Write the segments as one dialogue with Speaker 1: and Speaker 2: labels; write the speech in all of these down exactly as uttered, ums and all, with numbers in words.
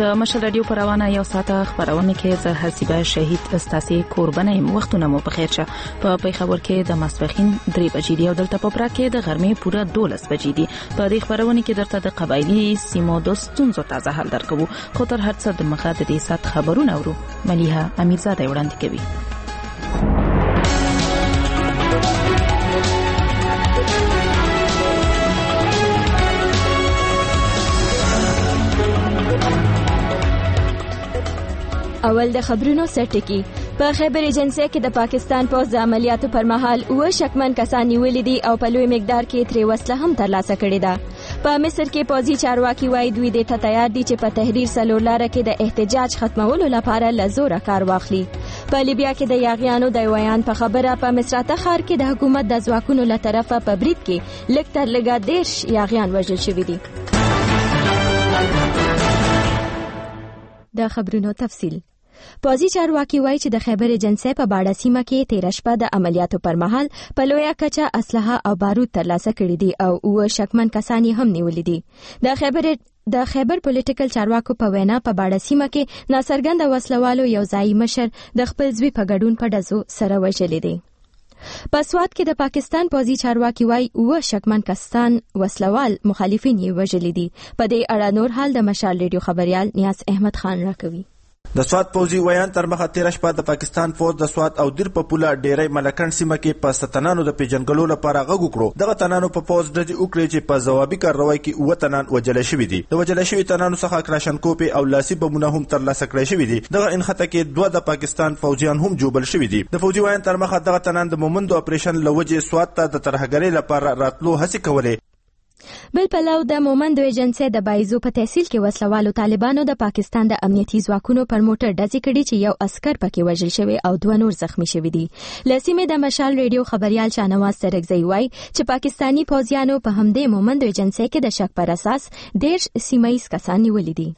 Speaker 1: د مشال رادیو پر روانه یو ساعته خبرونه کې زه حسیبه شهید استاسي قربانه وختونه مو په خیر شه. په پیښور کې د ماسپخین درې بجې دی او دلته په پرا کې د غرمې پوره دولس بجې دی. په دې خبرونه کې درته د قبایلی سیمو د ستونزو تازه حل درکو. خو تر هر څه د مخه د دې سات خبرونه ورو مليحه امیرزاده وړاندې کوي.
Speaker 2: اول د خبرونو سرټکی. په خیبر ایجنسی کې د پاکستان پوز د عملیاتو پر مهال اوه شکمن کسان نیولې دي او په لوی مقدار کې ترې وسله هم ترلاسه کړې ده. په مصر کې پوزي چارواکي وایي دوی د ته تیار دي چې په تحریر څلور لاره کې د احتجاج ختمولو لپاره لزوره کار واخلي. په لیبیا کې د یاغیانو د ویان په خبره په مصراته ښار کې د حکومت د ځواکونو له طرفه په برید کې لږ تر لږه دېرش یاغیان وژل شوي دي. د خبرونو تفصیل. پوزي چارواکي وایي چې د خیبر ایجنسی په باډه سیمه کې تیر شپه د عملیاتو پر مهال په لویه کچه اسلحه او بارود ترلاسه کړي دي او اوه شکمن کسان هم نیولې دي. د خیبر د خیبر پولیټیکل چارواکو په وینا په باډه سیمه کې ناڅرګنده وسلوالو یو ځایي مشر د خپل زوی په ګډون په ډزو سره وژلی دی. په سوات کې د پاکستان پوزي چارواکي وایي اوه شکمن کسان وسلوال مخالفین یې وژلي دي. په دې اړه نور حال د مشال ریډیو خبريال نیاز احمد خان راکوي.
Speaker 3: د سوات پوزي ویان تر مخه تیر شپه د پاکستان فوج د سوات او دیر په پوله ډیری ملکن سیمه کې په ستنانو د پیجنګلو لپاره غږ وکړو. دغه تنانو په پوز د وکړي چې په ځوابي کاروای کې اوه تنان وجل شوی دي. د وجل شوی تنانو څخه کراشنکوپي او لاسي بمونه هم ترلاسه کړی شوی دي. دغه انخته کې دوه د پاکستان فوجیان هم جوبل شوی دي. د فوجي ویان تر مخه دغه تنان د مومند اپریشن لوجه سوات ته د ترهګری لپاره راتلو هڅه کوله.
Speaker 2: بل پلو د مومند ایجنسی د بایزو په تحصیل کې وسلوالو طالبانو د پاکستان د امنیتي ځواکونو پر موټر ډزې کړي چې یو عسکر پکې وژل شوی او دوه نور زخمی شوي دي. لسیمه د مشال ریډیو خبريال شاهنواز سرکزی وایي چې پاکستانی فوجیانو په همدې مومند ایجنسی کې د شک پر اساس ډېر سیمایي کسان نیولي دي.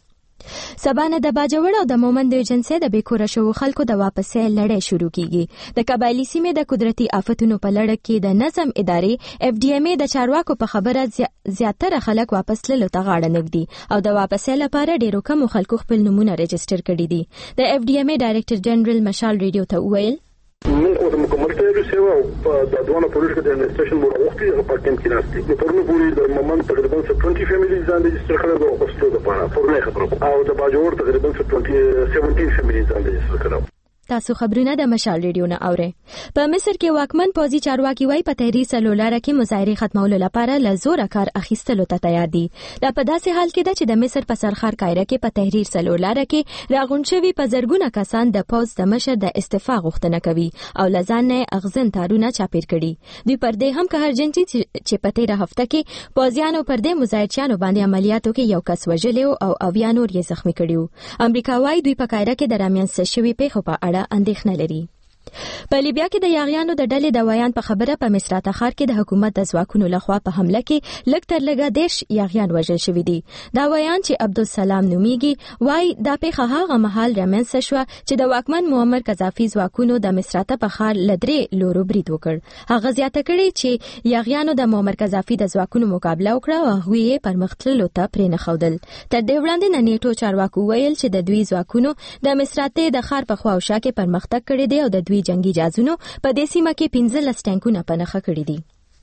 Speaker 2: سبانه د باجوړ او د مومند ایجنسی د بیکوره شو خلکو د واپسې لړۍ شروع کیږي. د قبایلی سیمې د قدرتي آفتونو په لړ کې د نظم ادارې اف ډي ایم ای د چارواکو په خبره زیاتره خلک واپس تللو ته غاړه نږدي او د واپسې لپاره ډیرو کم خلکو خپل نمونه ريجستر کړي دي. د اف ډي ایم ای ډایریکټر جنرال مشال ریډیو ته وویل
Speaker 4: موږ د مکمل تیاری سیوا او د دوه پولیس د انسټیټیوشن مو راوختي او په ټیم کې راستي د پرونو پوری د مومند تقریبا بیست فیملیز ځان ريجستر کړل او پښتو د پاره پرونه خبره او د باجوړ تقریبا سبعتاشر فیملیز ځان ريجستر کړل.
Speaker 2: تاسو خبرونه د مشال ریډیو نه اورئ. په مصر کې واکمن پوزي چارواکي وایي په تحریر سلولاره کې مظاهره ختمولو لپاره لزوره کار اخیستلو ته تیار دي. دا په داسې حال کې ده چې د مصر په سرخار قاهره کې په تحریر سلولاره کې راغونډ شوي په زرګونه کسان د پوز د مشر د استعفا غوښتنه کوي او لزان نه اغزن تارونه چاپیر کړي. دوی پر دې هم قهرجن دي چې په تیره هفته کې پوزیانو پر دې مظاهرچیانو باندې عملیاتو کې یو کس وژلی او اویا نور یې زخمی کړي. امریکا وایي دوی په قاهره کې د رامنځته شوي پیښو په اړه اندېښنه لري. په لیبیا کې د یاغیانو د ډلې د ویان په خبره په مصراته ښار کې د حکومت د ځواکونو لخوا په حمله کې لږ تر لږه دېرش یاغیان وژل شوي دي. دا ویان چې عبدالسلام نومیږي وایي دا پیښه هغه مهال رامنځته شوه چې د واکمن معمر قذافي ځواکونو د مصراته په ښار له درې لورو برید وکړ. هغه زیاته کړې چې یاغیانو د معمر قذافي د ځواکونو مقابله وکړه او هغوی یې پرمختللو ته پرېنښودل. تر دې وړاندې د نیټو چارواکو ویل چې د دوی ځواکونو د مصراتې د ښار په خوا او شا کې پرمختګ کړی دی او د دوی جنگي جازونو په دې سیمه کې پنځلس ټانکونه په نښه کړي دي.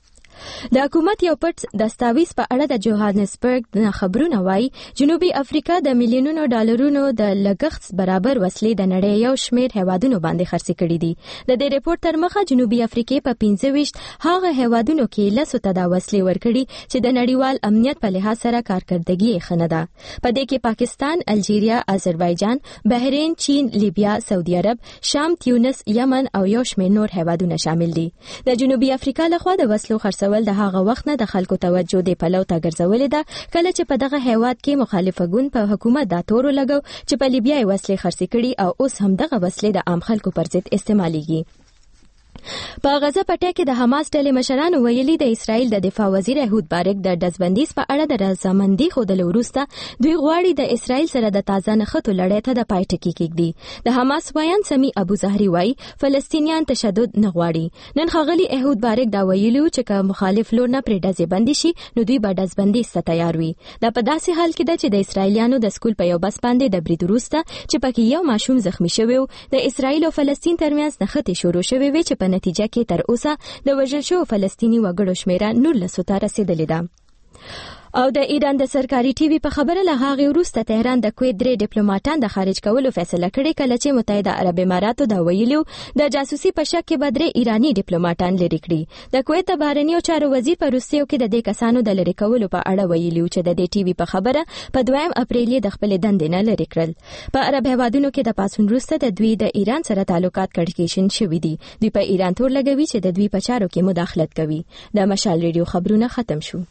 Speaker 2: د حکومت یو پټ دستاویز په اړه د جوهانسبرګ نه خبرونه وایي جنوبي افریقا د میلیونونو ډالرونو د لګښت برابر وسلې د نړۍ یو شمېر هیوادونو باندې خرڅ کړي دي. د دې ریپورت تر مخه جنوبي افریقا په پنځه ویشت هغه هیوادونو کې لسو ته دا وسلې ورکړي چې د نړیوال امنیت په لحاظ سره کارکردګي یې ښه نه ده. په دې کې پاکستان، الجیریا، آذربایجان، بحرین، چین، لیبیا، سعودي عرب، شام، تیونس، یمن او یو شمېر نور هیوادونه شامل دي. د جنوبي افریقا لخوا د وسلو خرڅول د هغه وخت نه د خلکو توجه د پلو ته ګرځولې ده کله چې په دغه هیواد کې مخالفه ګوند په حکومت دا تور لګو چې په لیبیا یې وسلې خرڅې کړي او اوس هم دغه وسلې د عام خلکو پر ضد استعمالېږي. په غزه پټه کې د حماس ډلې مشرانو ویلي د اسرائیل د دفاع وزیر احود بارک د ډزبندیز په اړه د رضامندۍ ښودلو وروسته دوی غواړي د اسرائیل سره د تازه نښتو لړۍ ته د پای ټکی کېږدي. د حماس ویان سمی ابو زهري وایي فلسطینیان تشدد نه غواړي. نن ښاغلي احود بارک دا ویلي چې که مخالف لور نه پرې ډزې بندي شي نو دوی به ډزبندیز ته تیار وي. دا په داسې حال کې ده چې د اسرائیلیانو د سکول په یو بس باندې د برید وروسته چې پکې یو ماشوم زخمی شوی و د اسرائیل او فلسطین ترمنځ نښتې شروع شوې وې چې په نتیجه کې تر اوسه د وژل شوو فلسطیني وګړو شمیره نولسو ته رسیدلې ده. او د ایران د سرکاري ټي وي په خبره له هغې وروسته تهران د کویت درې ډیپلوماټان د خارج کولو فیصله کړې کله چې متحده عرب اماراتو دا ویلي د جاسوسي په شک کې به درې ایراني ډیپلوماټان لرې کړي. د کویت د بهرنیو چارو وزیر په روسیو کې د دې کسانو د لرې کولو په اړه ویلي چې د دې ټي وي په خبره په دویم اپریل یې د خپلې دندې نه لرې کړل. په عرب هیوادونو کې د پاڅون وروسته د دوی د ایران سره تعلقات کړکېشن شوي دي. دوی په ایران تور لګوي چې د دوی په چارو کې مداخلت کوي. د مشال ریډیو خبرونه ختم شو.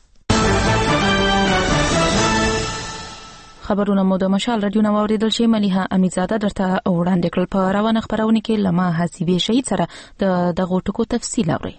Speaker 1: خبرونه مو د مشال رادیو نو اوریدل چې مليحه امیرزاده درته وړاندې کړل. په روانه خبرونه کې لمه حسیبې شهید سره د دغه ټکو تفصیل اوري.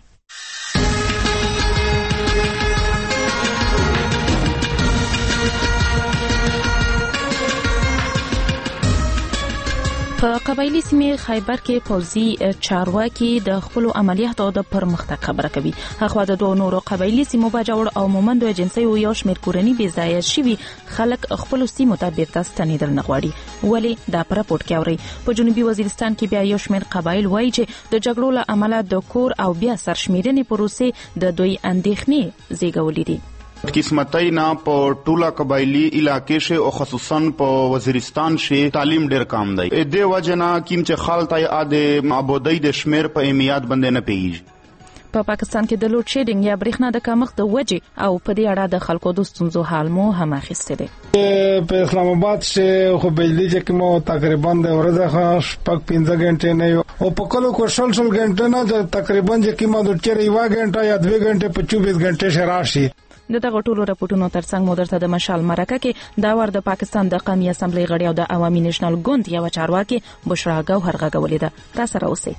Speaker 1: په قبایلی سیمې خیبر کې پوځي چارواکي د خپل عملیاتو د پرمختګ خبره کوي. هغه د دوه نورو قبایلی سیمو باجوړ او مومند ایجنسی یو شمېر کورنۍ بې ځایه شوي خلک خپل سیمو ته بیرته ستنېدل نه غواړي. ولی دا پر راپورټ کې اوري. په جنوبي وزیرستان کې بیا یو شمېر قبایل وایي چې د جګړو له امله د کور او بیا سرشمیرنې پروسې د دوی اندېښنې زیږولې دي.
Speaker 5: قسمتای نه په ټوله قبایلی علاقې شه او خصوصا په وزیرستان شه تعلیم ډیر کم دی. د وجنا کیم چې خالتای اده معبودی د شمیر په اهمیت باندې نه پیږي.
Speaker 1: په پاکستان کې د لوډ شیډینګ یا برېښنا د کمښت د وجې او په دې اړه د خلکو د ستونزو حال مو هم اخیسته دي.
Speaker 6: په اسلام آباد شه خو بجلی چې مو تقریبا د ورځې شپږ پنځه غنټې نه او په کلو کو شل شل غنټې نه تقریبا چې مو د چیرې یو غنټه یا دوه غنټې په چوبیس غنټې شراشي.
Speaker 1: د دغه ټولو راپورټونو ترڅنګ مو درته د مشال مرکه کې دا ور د پاکستان د قومي اسمبلی غړي او د عوامي نېشنل ګوند یو چارواکي بشرا ګوهر غږولې ده. تاسو راوسی.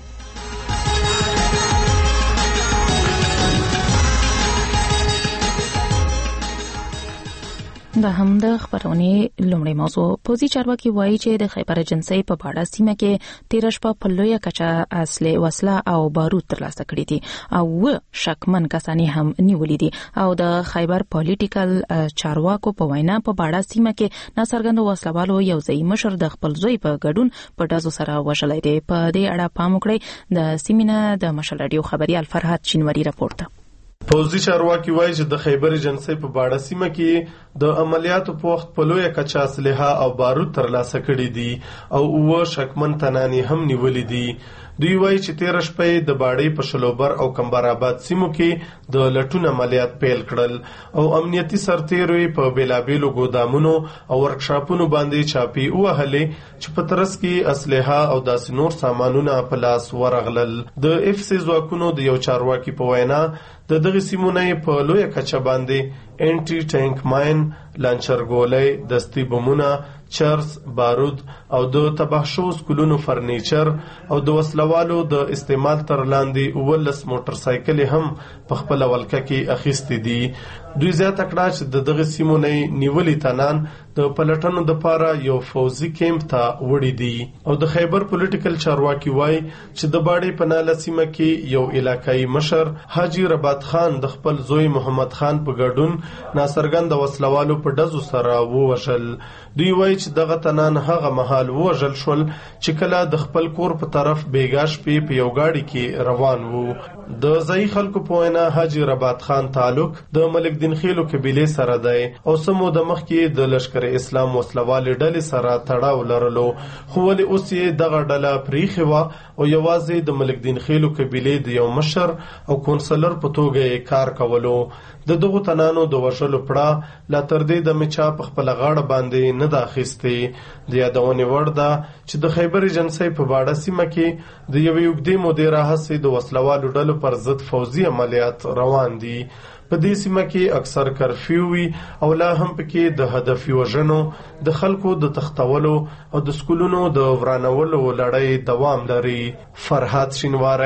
Speaker 1: دا هم د خبرونې لومړی موضوع. پوځي چارواکي وایي چې د خیبر ایجنسی په باډا سیمه کې تیر شپه په لویه کچه اصلي وسله او بارود ترلاسه کړي دي او شکمن کسانی هم نیولې دي. او د خیبر پولیټیکل چارواکو په وینا په باډا سیمه کې ناڅرګند وسلوالو یو ځای مشر د خپل زوی په ګډون په ډزو سره وژلې دي. په دې اړه پام وکړئ. د سیمینه د مشال رادیو خبري الفرحات چینوري راپورټ.
Speaker 7: پوځي چارواکي وایي چې د خیبر ایجنسی په باډا سیمه کې د عملیاتو په وخت په لویه کچه اسلحه او بارود ترلاسه کړي دي او اوه شکمن تنانې هم نیولې دي. دوی وایي چې تیر شپه د باډې په شلوبر او کمبر آباد سیمو کې د لټون عملیات پیل کړل او امنیتي سرتیري په بیلابیلو ګودامونو او ورکشاپونو باندې چاپی وهلې چې په ترڅ کې اسلحه او داسې نور سامانونه په لاس ورغلل. د اف سی ځواکونو د یو چارواکي په وینا د دغه سیمونه په لویه کچه باندې انټي ټانک ماین، لانچر ګولۍ، دستي بمونه، چرس، بارود او د تباه شو سکولونو فرنیچر او د وسلوالو د استعمال تر لاندې ولس موټر سایکل هم په خپل ولکه کې اخیستې دي. دوی زیاته کړه چې د دغه سیمونه نیولې تنان د پلټنو د پاره یو فوزي کیمپ ته وړي دي. او د خیبر پولیټیکل چارواکي وایي چې د باډې په ناله سیمه کې یو علاقايي مشر حاجی رباط خان د خپل زوی محمد خان په ګډون ناڅرګند وسلوالو په ډزو سره ووژل. دوی وایي چې دغه تنان هغه مهال ووژل شول چې کله د خپل کور په طرف بیګا شپې په یو ګاډي کې روان وو. د ځای خلکو په وینا حاجی رباط خان تعلق د ملک دین خیلو قبیله سره دی او سمو د مخ کې د لشکر اسلام وسلوال ډلې سره تړاو لرلو، خو ولې اوس یې دغه ډله پریښې وه او یوازې د ملک دین خیلو قبیله د یو مشر او کونسلر په توګه کار کولو. د دغو تنانو د وژلو پړه لا تر دې د مچا په خپل غاړه باندې نه ده اخیستې. د یادونې وړ ده چې د خیبر ایجنسی په باډا سیمه کې د یوې اوږدې مودې راهیسې د وسلوالو ډلو پر ضد فوزي عملیات روان دي. په دې سیمه کې اکثر کرفیو وي او لا هم پکې د هدفي وژنو، د خلکو د تختولو او د سکولونو د ورانولو لړۍ دوام لري. فرحات شینواری،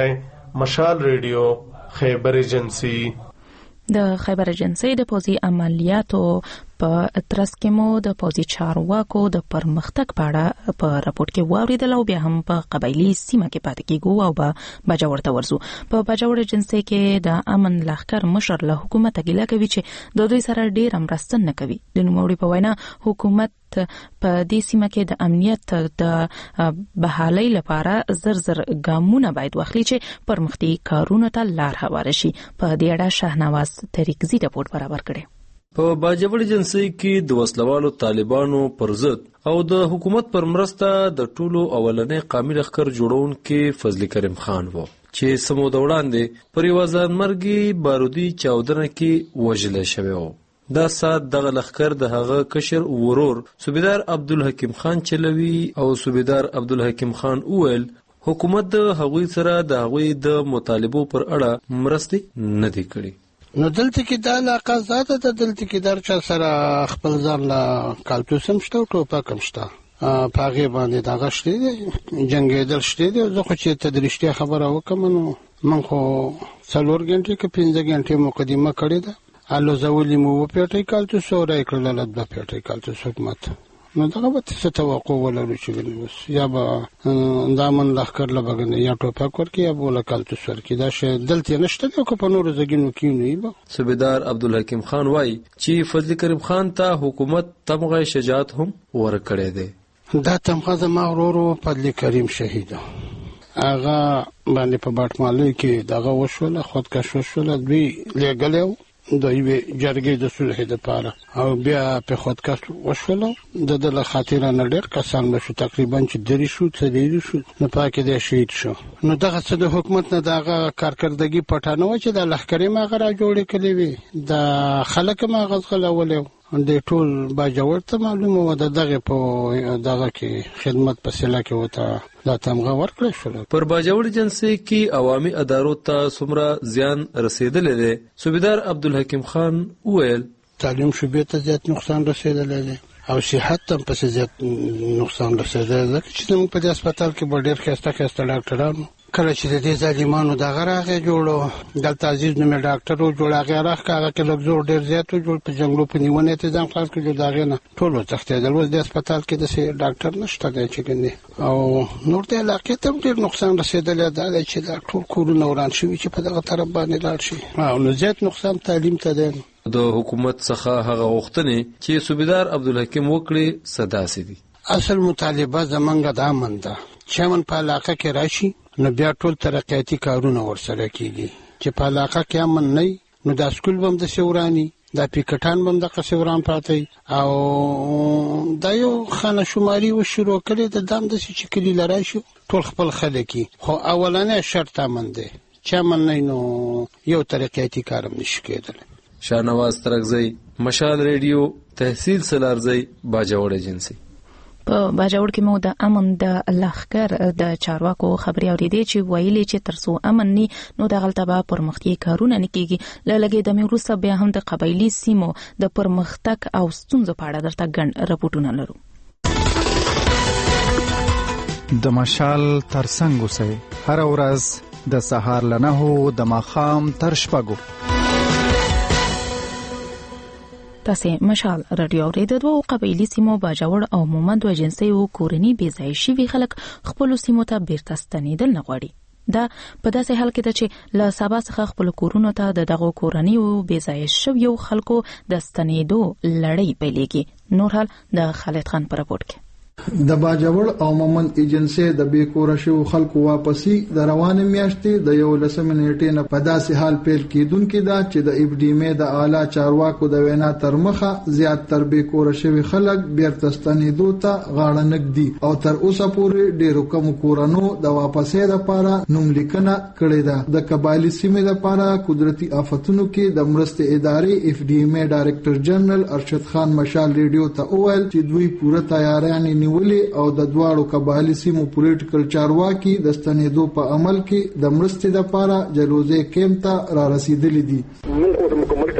Speaker 7: مشال ریډیو خیبر ایجنسی.
Speaker 1: د خیبر ایجنسی د پوزي عملیاتو په ترڅ کې مو د پوزي چارواکو د پرمختګ په اړه په راپورټ کې واوریدل او بیا هم په قبایلی سیمه کې پاتې کیږو او به باجوړ ته ورزو. په باجوړ ایجنسی کې د امن لښکر مشر له حکومت ګیله کوي چې د دوی سره ډیر مرسته نه کوي. د نوموړي په وینا حکومت په دې سیمه کې د امنیت د بحالۍ لپاره زر زر ګامونه باید واخلي چې پرمختي کارونه ته لار هواره شي. په دې اړه شاهنواز طریقزي رپورټ برابر کړي.
Speaker 8: په باجوړ ایجنسی کې د وسلوالو طالبانو پر ضد او د حکومت پر مرسته د ټولو اولنې قومي لښکر جوړونکي فضل کریم خان وو چې سمو د وړاندې پر یو ځانمرګي بارودي چاودنه کې وژل شوی و. دا سات دغه لښکر د هغه کشر ورور صوبیدار عبدالحکیم خان چلوي او صوبیدار عبدالحکیم خان اویل حکومت د هغوی سره د هغوی د مطالبو پر اړه مرستې نه دی کړي.
Speaker 9: نو دلته کې د علاقه ذاته د دلته کې در چا سره خپل ځان لا کالتوس هم شته او ټوپک هم شته په هغه باندې دا غشتي جنگیدل شته دي. زه خو چې تدریشتي خبره وکم نو من خو څلور غنټې کې پنځه غنټې مقدمه کړې ده الو زولي مو په پیټي کالتوس او راي کړل د پیټي کالتوس حکومت. نو دغه به څه توقع ولرو چې یا به دامن لښکر له بګنه یا ټوپک ورکړي یا به کالتوس ورکړي. دا شی دلته نشته نو په نورو ځګینو کې نه وي.
Speaker 8: صوبیدار عبدالحکیم خان وایي چې فضل کریم خان ته حکومت تمغه شجاعت هم ورکړی دی.
Speaker 9: دا تمغه زما ورور فضل کریم شهید هغه باندې په باټمالوي کې دغه وشول خودکش وشول دوی لګلو د یوې جرګې د صلح لپاره او بیا په خودکش وشول د دله خاطر نه ډېر کسان بشو تقریبا چې درې شو څلور شو نه پاکه د شهید شو. نو دغه څه د حکومت نه دغه کارکردګي پټانه و چې د لښکرې ما غره جوړې کړې وي د خلک ما غزغلولې د ټول باجوړ ته معلومه و د دغه په دغه کې خدمت په سلا کې وته دا تمغه ورکړل شو.
Speaker 8: پر باجوړ ایجنسی کې عوامي ادارو ته څومره زیان رسیدلې ده سوبیدار عبدالحکیم خان وویل
Speaker 9: تعلیم شوبې ته زیات نقصان رسیدلی دی او صحت هم پسې زیات نقصان رسیدلی دی چې زموږ په دې هسپتال کې به ډېر ښایسته ښایسته ډاکټران کله چې د دې ظالمانو دغه راغی جوړو دلته عزیز نومې ډاکټر و جوړ هغې راښکه هغه کې لږ زور ډېر زیات و جوړ په جنګلو په نیونه یې تیزان خلاص کړو د هغې نه ټول وتښتېدل. اوس دې هسپتال کې داسې ډاکټر نشته دی چې ګنې او نور دې علاقې ته هم ډېر نقصان رسېدلی دا دی چې دا ټول کورونه وران شوي چې په دغه طرف باندې لاړ شي او نو زیات نقصان تعلیم ته دی.
Speaker 8: د حکومت څخه هغه غوښتنې چې صوبیدار عبدالحکیم وکړي څه داسې دي.
Speaker 9: اصل مطالبه زمونږ د امن ده چې امن په علاقه کې راشي نو بیا ټول ترقیاتي کارونه ورسره کیږي. چې په علاقه کې امن نه نو دا سکول بم د سورانی دا پیکټان بم د قصوران پاتې او دا یو خانه شماري و شروع کړي د دام د چې کلی لرای شو ټول خپل خلکی خو اولنې شرط امن دی چې امن نه نو یو ترقیاتي کارم نشي کېدل.
Speaker 8: شاهنواز طریقزي مشال ریډیو تحصیل سلارزي باجوړ ایجنسی.
Speaker 1: په باجوړ کې مو د امن د لښکر د چارواکو خبري اورېدې چې ویلي چې ترڅو امن ني نو د غلطه پرمختګي کارونه نه کیږي. لږه د میروسه بیا هم د قبایلی سیمو د پرمختګ او ستونزو په اړه درته ګڼ راپورټونه لرو.
Speaker 10: د مشال ترڅنګ اوسئ هر ورځ د سهار لنهو د ماخام تر شپږو. تاسو مشال رادیو اورېدو دوه قبایلی سیمو باجوړ او مومند و جنسي او کورنی بيځای شوي خلک خپل سیمو ته بیرته ستنیدل نه غواړي. دا په داسې حال کې ده چې له سبا څخه خپل کورونو ته د دغه کورنی او بيځای شویو خلکو د ستنیدو لړۍ پیلېږي. نور حال د خالد خان پر راپورټ کې
Speaker 11: د باجوړ او مومند ایجنسی د بیکوره شو خلکو واپسی د روانه میاشتې د یو لسمه نیټې نه په داسې حال پیل کیدونکې ده چې د ابډیمې د اعلی چارواکو د وینا تر مخه زیات تر بیکوره شوی خلک بیرته ستنیدو ته غاړه نږدي او تر اوسه پورې ډیرو کم کورونو د واپسې لپاره نوم لیکنه کړې ده. د قبایلی سیمې لپاره قدرتي آفتونو کې د مرستې ادارې اف ډی ایم ډایرکټر جنرال ارشد خان مشال ریډیو ته وویل چې دوی پوره تیاریانې ولی او د دواړو قبایلی سیمو پولیټیکل چارواکي د ستنېدو په عمل کې د مرستې لپاره جلوزې کیمپ ته را رسیدلي دي.
Speaker 4: موږ د مکمل تیاری سیوا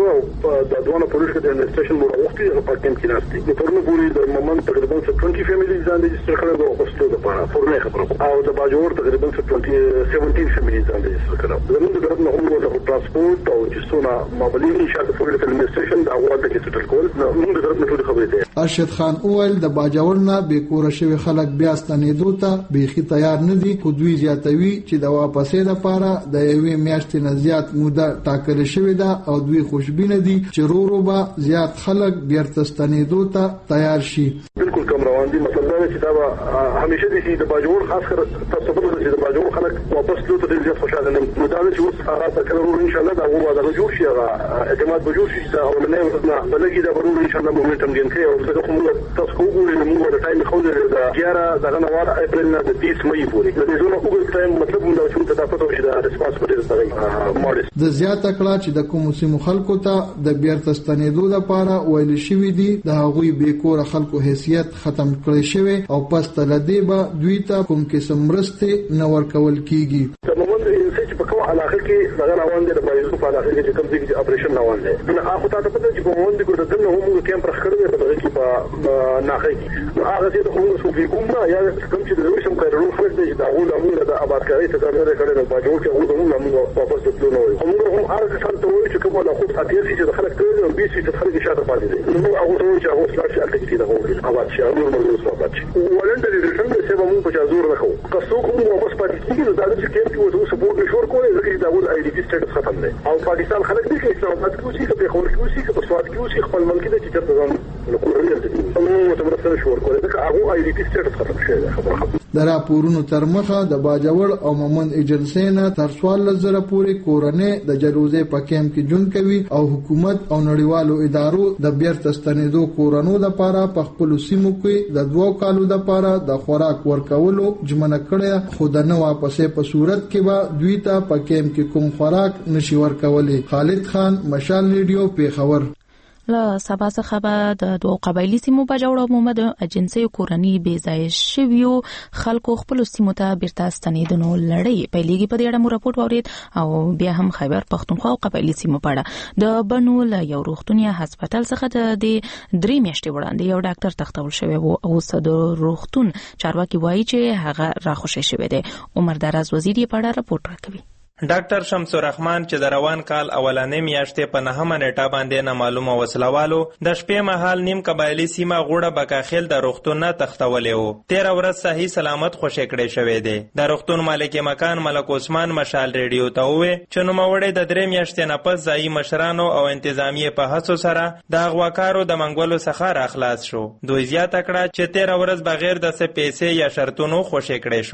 Speaker 4: سیوا د دوه پولیس کې د انویسټیشن بورډ وختي په کېم کې ناشتي د پرونو پوری د مومن تقریبا څه بیس فیملیز ځان ريجستر کړل او پښتو د پاره پرونه خبره او د باجوړ تقریبا څه سبعتاشر فیملیز ځان ريجستر کړل زموږ د طرف نه هم د ترانسپورت او جسونه مابلین انشاء پولیس انویسټیشن دا واده کې ستل کول موږ د طرف نه ټول خبرې ده.
Speaker 11: ارشد خان اول د باجوړ نه به کور شوی خلک بیا ستنېدو ته بيخي تیار نه دي خو دوی زیاتوي چې د واپسې لپاره د یوې میاشتې نه زیات موده ټاکل شوې ده او دوی خوشبینه دي چې رورو به زیات خلک بیرته ستنېدو ته تیار شي.
Speaker 4: بالکل کوم روان دي مثلا چې دا همیشه دي چې د باجوړ خاص کر تاسو په دې چې د باجوړ خلک واپس لوته ډیر زیات خوشاله نه نو دا چې اوس هغه تکرار ان شاء الله دا هو دا جوړ شي هغه اعتماد به جوړ شي او نه ورته بلګي دا ورور ان شاء الله به تمګین کوي او څنګه کوم تاسو کوو موږ د ټایم خو د ګیارا دغه نوار اپریل نه د بیس مې پورې د دې زونه وګورئ ټایم مطلب موږ چې تاسو ته د ریسپانس په دې سره ماډل
Speaker 11: د زیات کړه چې د کوم سیمو خلکو ته د بیرته ستنېدو لپاره ویل شوی دي د هغوی بیکور خلکو حیثیت ختم کړی شوی او پس تل دې به دوی ته کوم قسم مرسته نه ورکول کیږي.
Speaker 4: تماماً چې په کومه علاقه کې دغه روان دي د بایزو په علاقه کې کوم ځای کې اپریشن روان دي نو هغه ته په دې کې په وند کې د دنه هم کیمپ راخړل په دغه کې په ناخه کې هغه چې د کوم څه په کومه یا کوم چې د وسم کارونو فرض دي دا هو د د آبادکاري ته کارونه کړي د باجوړ کې هغه هم موږ په پاسه تلو نو هم هم هغه څه ته وایي چې کومه د خود خاطر چې خلک ته نو بیس چې خلک شاته پاتې دي نو هغه ته چې هغه څه چې الته کې دا هو آباد شي او نور موږ آباد شي ولنت دې څنګه چې موږ په جزور راخو کڅو کوم واپس پاتې کیږي دا چې کېم کې وته سپورټ نشور کوي ځکه دا ول آی ډی سټیټس ختم دی او پاکستان خلک دې کې اسلام آباد کې چې په خور کې چې په سواد کې چې خپل ملک دې چې تر ځان نو کورنۍ دې نو ته مرسته شور کوي دا هغه آی ډی سټیټس ختم شوی خبره
Speaker 11: د راپورونو تر مخه د باجوړ او مومن ایجنسی نه تر څوار لزره پورې کورنۍ د جلوزې په کیمپ کې جون کوي او حکومت او نړیوالو ادارو د بیرته ستنېدو کورونو لپاره په خپل سیمو کې د دوو کالو لپاره د خوراک ورکولو جمنه کړي خو د نو واپسې په صورت کې به دوی ته په کیمپ کې کوم خوراک نشي ورکولي. خالد خان، مشال ریډیو، پیښور.
Speaker 1: له سبا څخه به د دوه قبایلی سیمو باجوړ او محمد اجنسی کورنۍ بې ځای شویو خلکو خپل سیمو ته بیرته ستنېدنو لړۍ پیلېږي. په دې اړه مو راپورټ واورید او بیا هم خیبر پښتونخوا او قبایلی سیمو په اړه د بنو له یو روغتون یا هسپتال څخه د درې میاشتې وړاندې یو ډاکټر تختول شوی وو او د روغتون چارواکي وایي چې هغه راخوشې شوی دی. عمر دراز وزیر یې په اړه راپورټ راکوي.
Speaker 12: ډاکټر شمس الرحمن چې د روان کال اولانې میاشتې په نهمه نیټه باندې نامعلومه وسلوالو د شپې مهال نیم قبایلی سیمه غوړه بکاخیل د روغتون نه تختولې وو. تیره ورځ صحیح سلامت خوشې کړی شوی دی. د روغتون مالک مکان ملک عثمان مشال ریډیو ته وویل چې نوموړی د درې میاشتې نه پس ځایي مشرانو او انتظامیې په هڅو سره د اغواکارو د منګولو څخه راخلاص شو. دوی زیاته کړه چې تیره ورځ بغیر د څه پیسې یا شرطونو خوشې کړی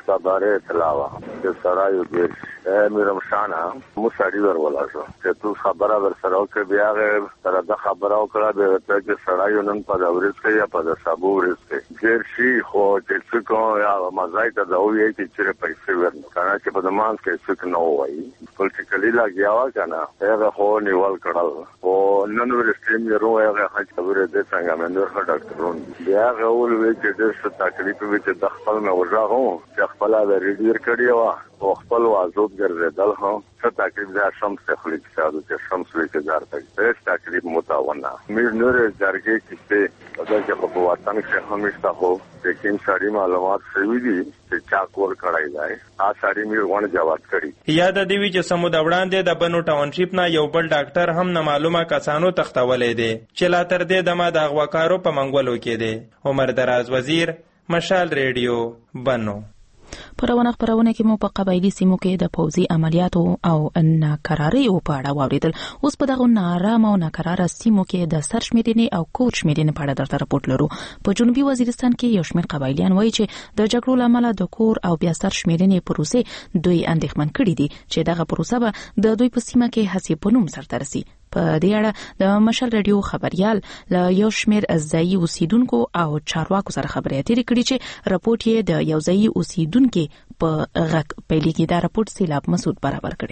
Speaker 13: شو. میرم شانه مو سړی ورولا شو چې تو خبره ور سره او کې بیا سره د خبره او کړه به ته چې سړی نن په دورس کې یا په سابو ورس کې ډیر شي خو چې څوک یا مزای ته دا وایي چې پیسې ورنه کنه چې په دمان کې څوک نه وایي پولیټیکلی لاګیا و کنه هغه خو نیول کړل او نن ورستې مې روه هغه خبره ده څنګه مې نور ډاکټرون بیا غول وی چې د څه تکلیف وی چې د خپل نه ورغو چې خپل د ریډیر کړی و او خپل وازوب ګرځیدل هو څه تکلیف ده شمس خلیق ساده چې شمس وی چې ځارته هیڅ تکلیف متاونه مې نور درګه کې دا چې په وطن کې همیشه هو چې کوم سړي معلومات شوي دي چې چا کور کړای دی آ سړي مې ونه جواب کړی.
Speaker 12: یاد دی چې سمود وړاندې د بنو ټاونشیپ نه یو بل ډاکټر هم نه معلومه کسانو تختولې دي چې لا تر دې دمه د اغواکارو په منګولو کې دي. عمر دراز وزیر، مشال ریډیو، بنو.
Speaker 1: پرونه خبرونه کې مو په قبایلی سیمو کې د پوځي عملیاتو او ناکراریو په اړه واوریدل. اوس په دغه نارامه او ناکراره سیمو کې د سرشمیرنې او کور شمیرنې په اړه درته راپورټ لرو. په جنوبي وزیرستان کې یو شمېر قبایلیان وایي چې د جګړو له امله د کور او بیا سرشمیرنې پروسې دوی اندېښمن کړي دي چې دغه پروسه به د دوی په سیمه کې هڅې په نوم سرته رسي. په دې اړه د مشال ریډیو خبريال له یو شمېر ځایي اوسیدونکو او چارواکو سره خبرې اترې کړې چې راپورټ یې د یو ځایي اوسیدونکو په غږ پیلېږي. دا راپورټ سیلاب مسعود برابر کړي.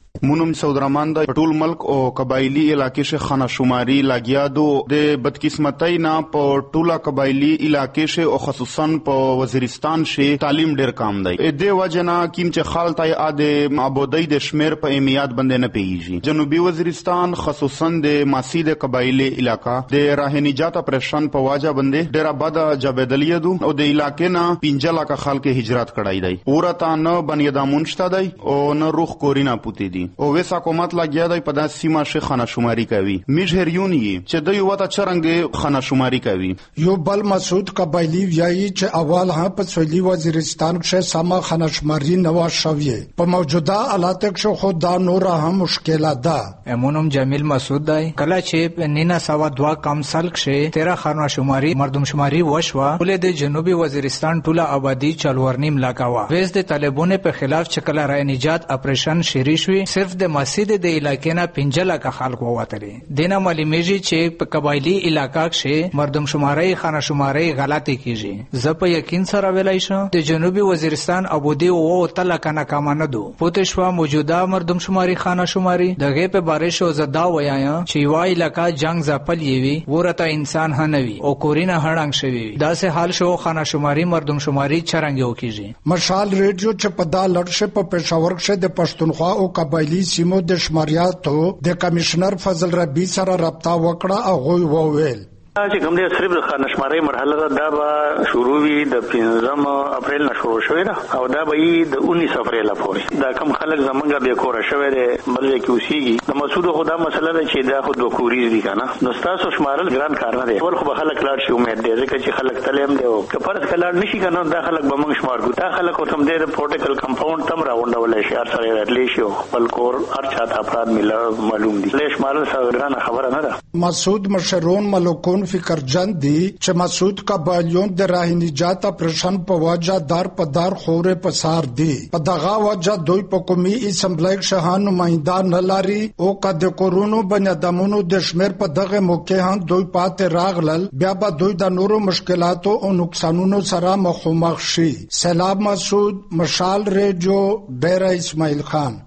Speaker 5: مونم سودرمان د ټول ملک او قبایلی علاقې شه خانه شماري لاګیا دو د بدقسمتۍ نه په ټوله قبایلی علاقې شه او خصوصا په وزیرستان شه تعلیم ډیر کم دی د وجنا کیم چې خالتای اده معبودی د شمیر په امیات باندې نه پیږي جنوبي وزیرستان خصوصا د ماسید قبایلی علاقہ د راه نجات اپریشن په واجه باندې ډیر آباد جبدلیه دو او د علاقې نه پنځه لک خلک هجرت کړای دی اورته نه بنیادامون شته دی او نه روخ کورینا پوتی دی او وس حکومت لګیا دی په داسې سیمه شه خانه شماري کوي میجهریون یې چې دوی وته چرنګ خانه شماري کوي
Speaker 14: یو بل مسعود قبایلی ویایي چې اول ها په سویلي وزیرستان کې سم خانه شماري نو شوی په موجوده حالات کې خو دا نور هم مشکلات ده
Speaker 15: امونم جمیل مسعود دی کله چې نینا سوا دوا کمسل کې تیرا خانه شماري مردم شماري وشوا ولې د جنوبي وزیرستان ټوله آبادی چلورنیم لگاوا ویس د طالبانو په خلاف چې کله رای نجات اپریشن شری شوی صرف د مسجد د علاقې نه پنځه لک خلک ووتلي دینه معلومیږي چې په قبایلی علاقہ کې مردم شماري خانه شماري غلطي کیږي زه په یقین سره ویلای شم د جنوبي وزیرستان ابودی او تل کنه کمانه دو پوتشوا موجوده مردم شماري خانه شماري دغه په بارش او زدا ویایا چې وای علاقہ جنگ زپل یوي ورته انسان هنوي او کورینه هړنګ شوی دا سه حال شو خانه شماري مردم شماري چرنګ یو کیږي
Speaker 14: مشال ریډیو چې په دا لړشه په پېښور کې د پښتونخوا او قبایلی سیمو د شماریاتو د کمشنر فضل ربی سره رابطه وکړه او غوي وویل
Speaker 16: چې کوم دې صرف د خانشماري مرحله دا به شروع وي د پنځم اپریل نه شروع شوې ده او دا به د اونیس اپریل پورې دا کم خلک زمونږه به کور شوې ده بلې کې اوسېږي د مسعود خدا مسله ده چې دا خو د کوري دي کنه نو تاسو شمارل ګران کار نه دی ول خو به خلک لاړ شي امید دی ځکه چې خلک تلیم دی او کپرت کلاړ نشي کنه دا خلک به موږ شمار کو دا خلک هم دې پروتوکول کمپاوند تم راوندول شي هر سره راتلی شي خپل کور هر چاته افراد مل معلوم دي له شمارل سره ګران خبره نه ده
Speaker 14: مسعود مشرون ملکون فکر جن دی چې مسعود قبایلیون د راه نجات اپریشن په وجه دار په دار خوره پسار دی په دغه وجه دوی په قومي اسمبلی شهان نمائنده نه لري او کده کورونو بنیادمونو د شمیر په دغه موقع هم دوی پاتې راغلل بیا به دوی د نورو مشکلاتو او نقصانونو سره مخامخ شي سلام مسعود مشال ریډیو بیره اسماعیل خان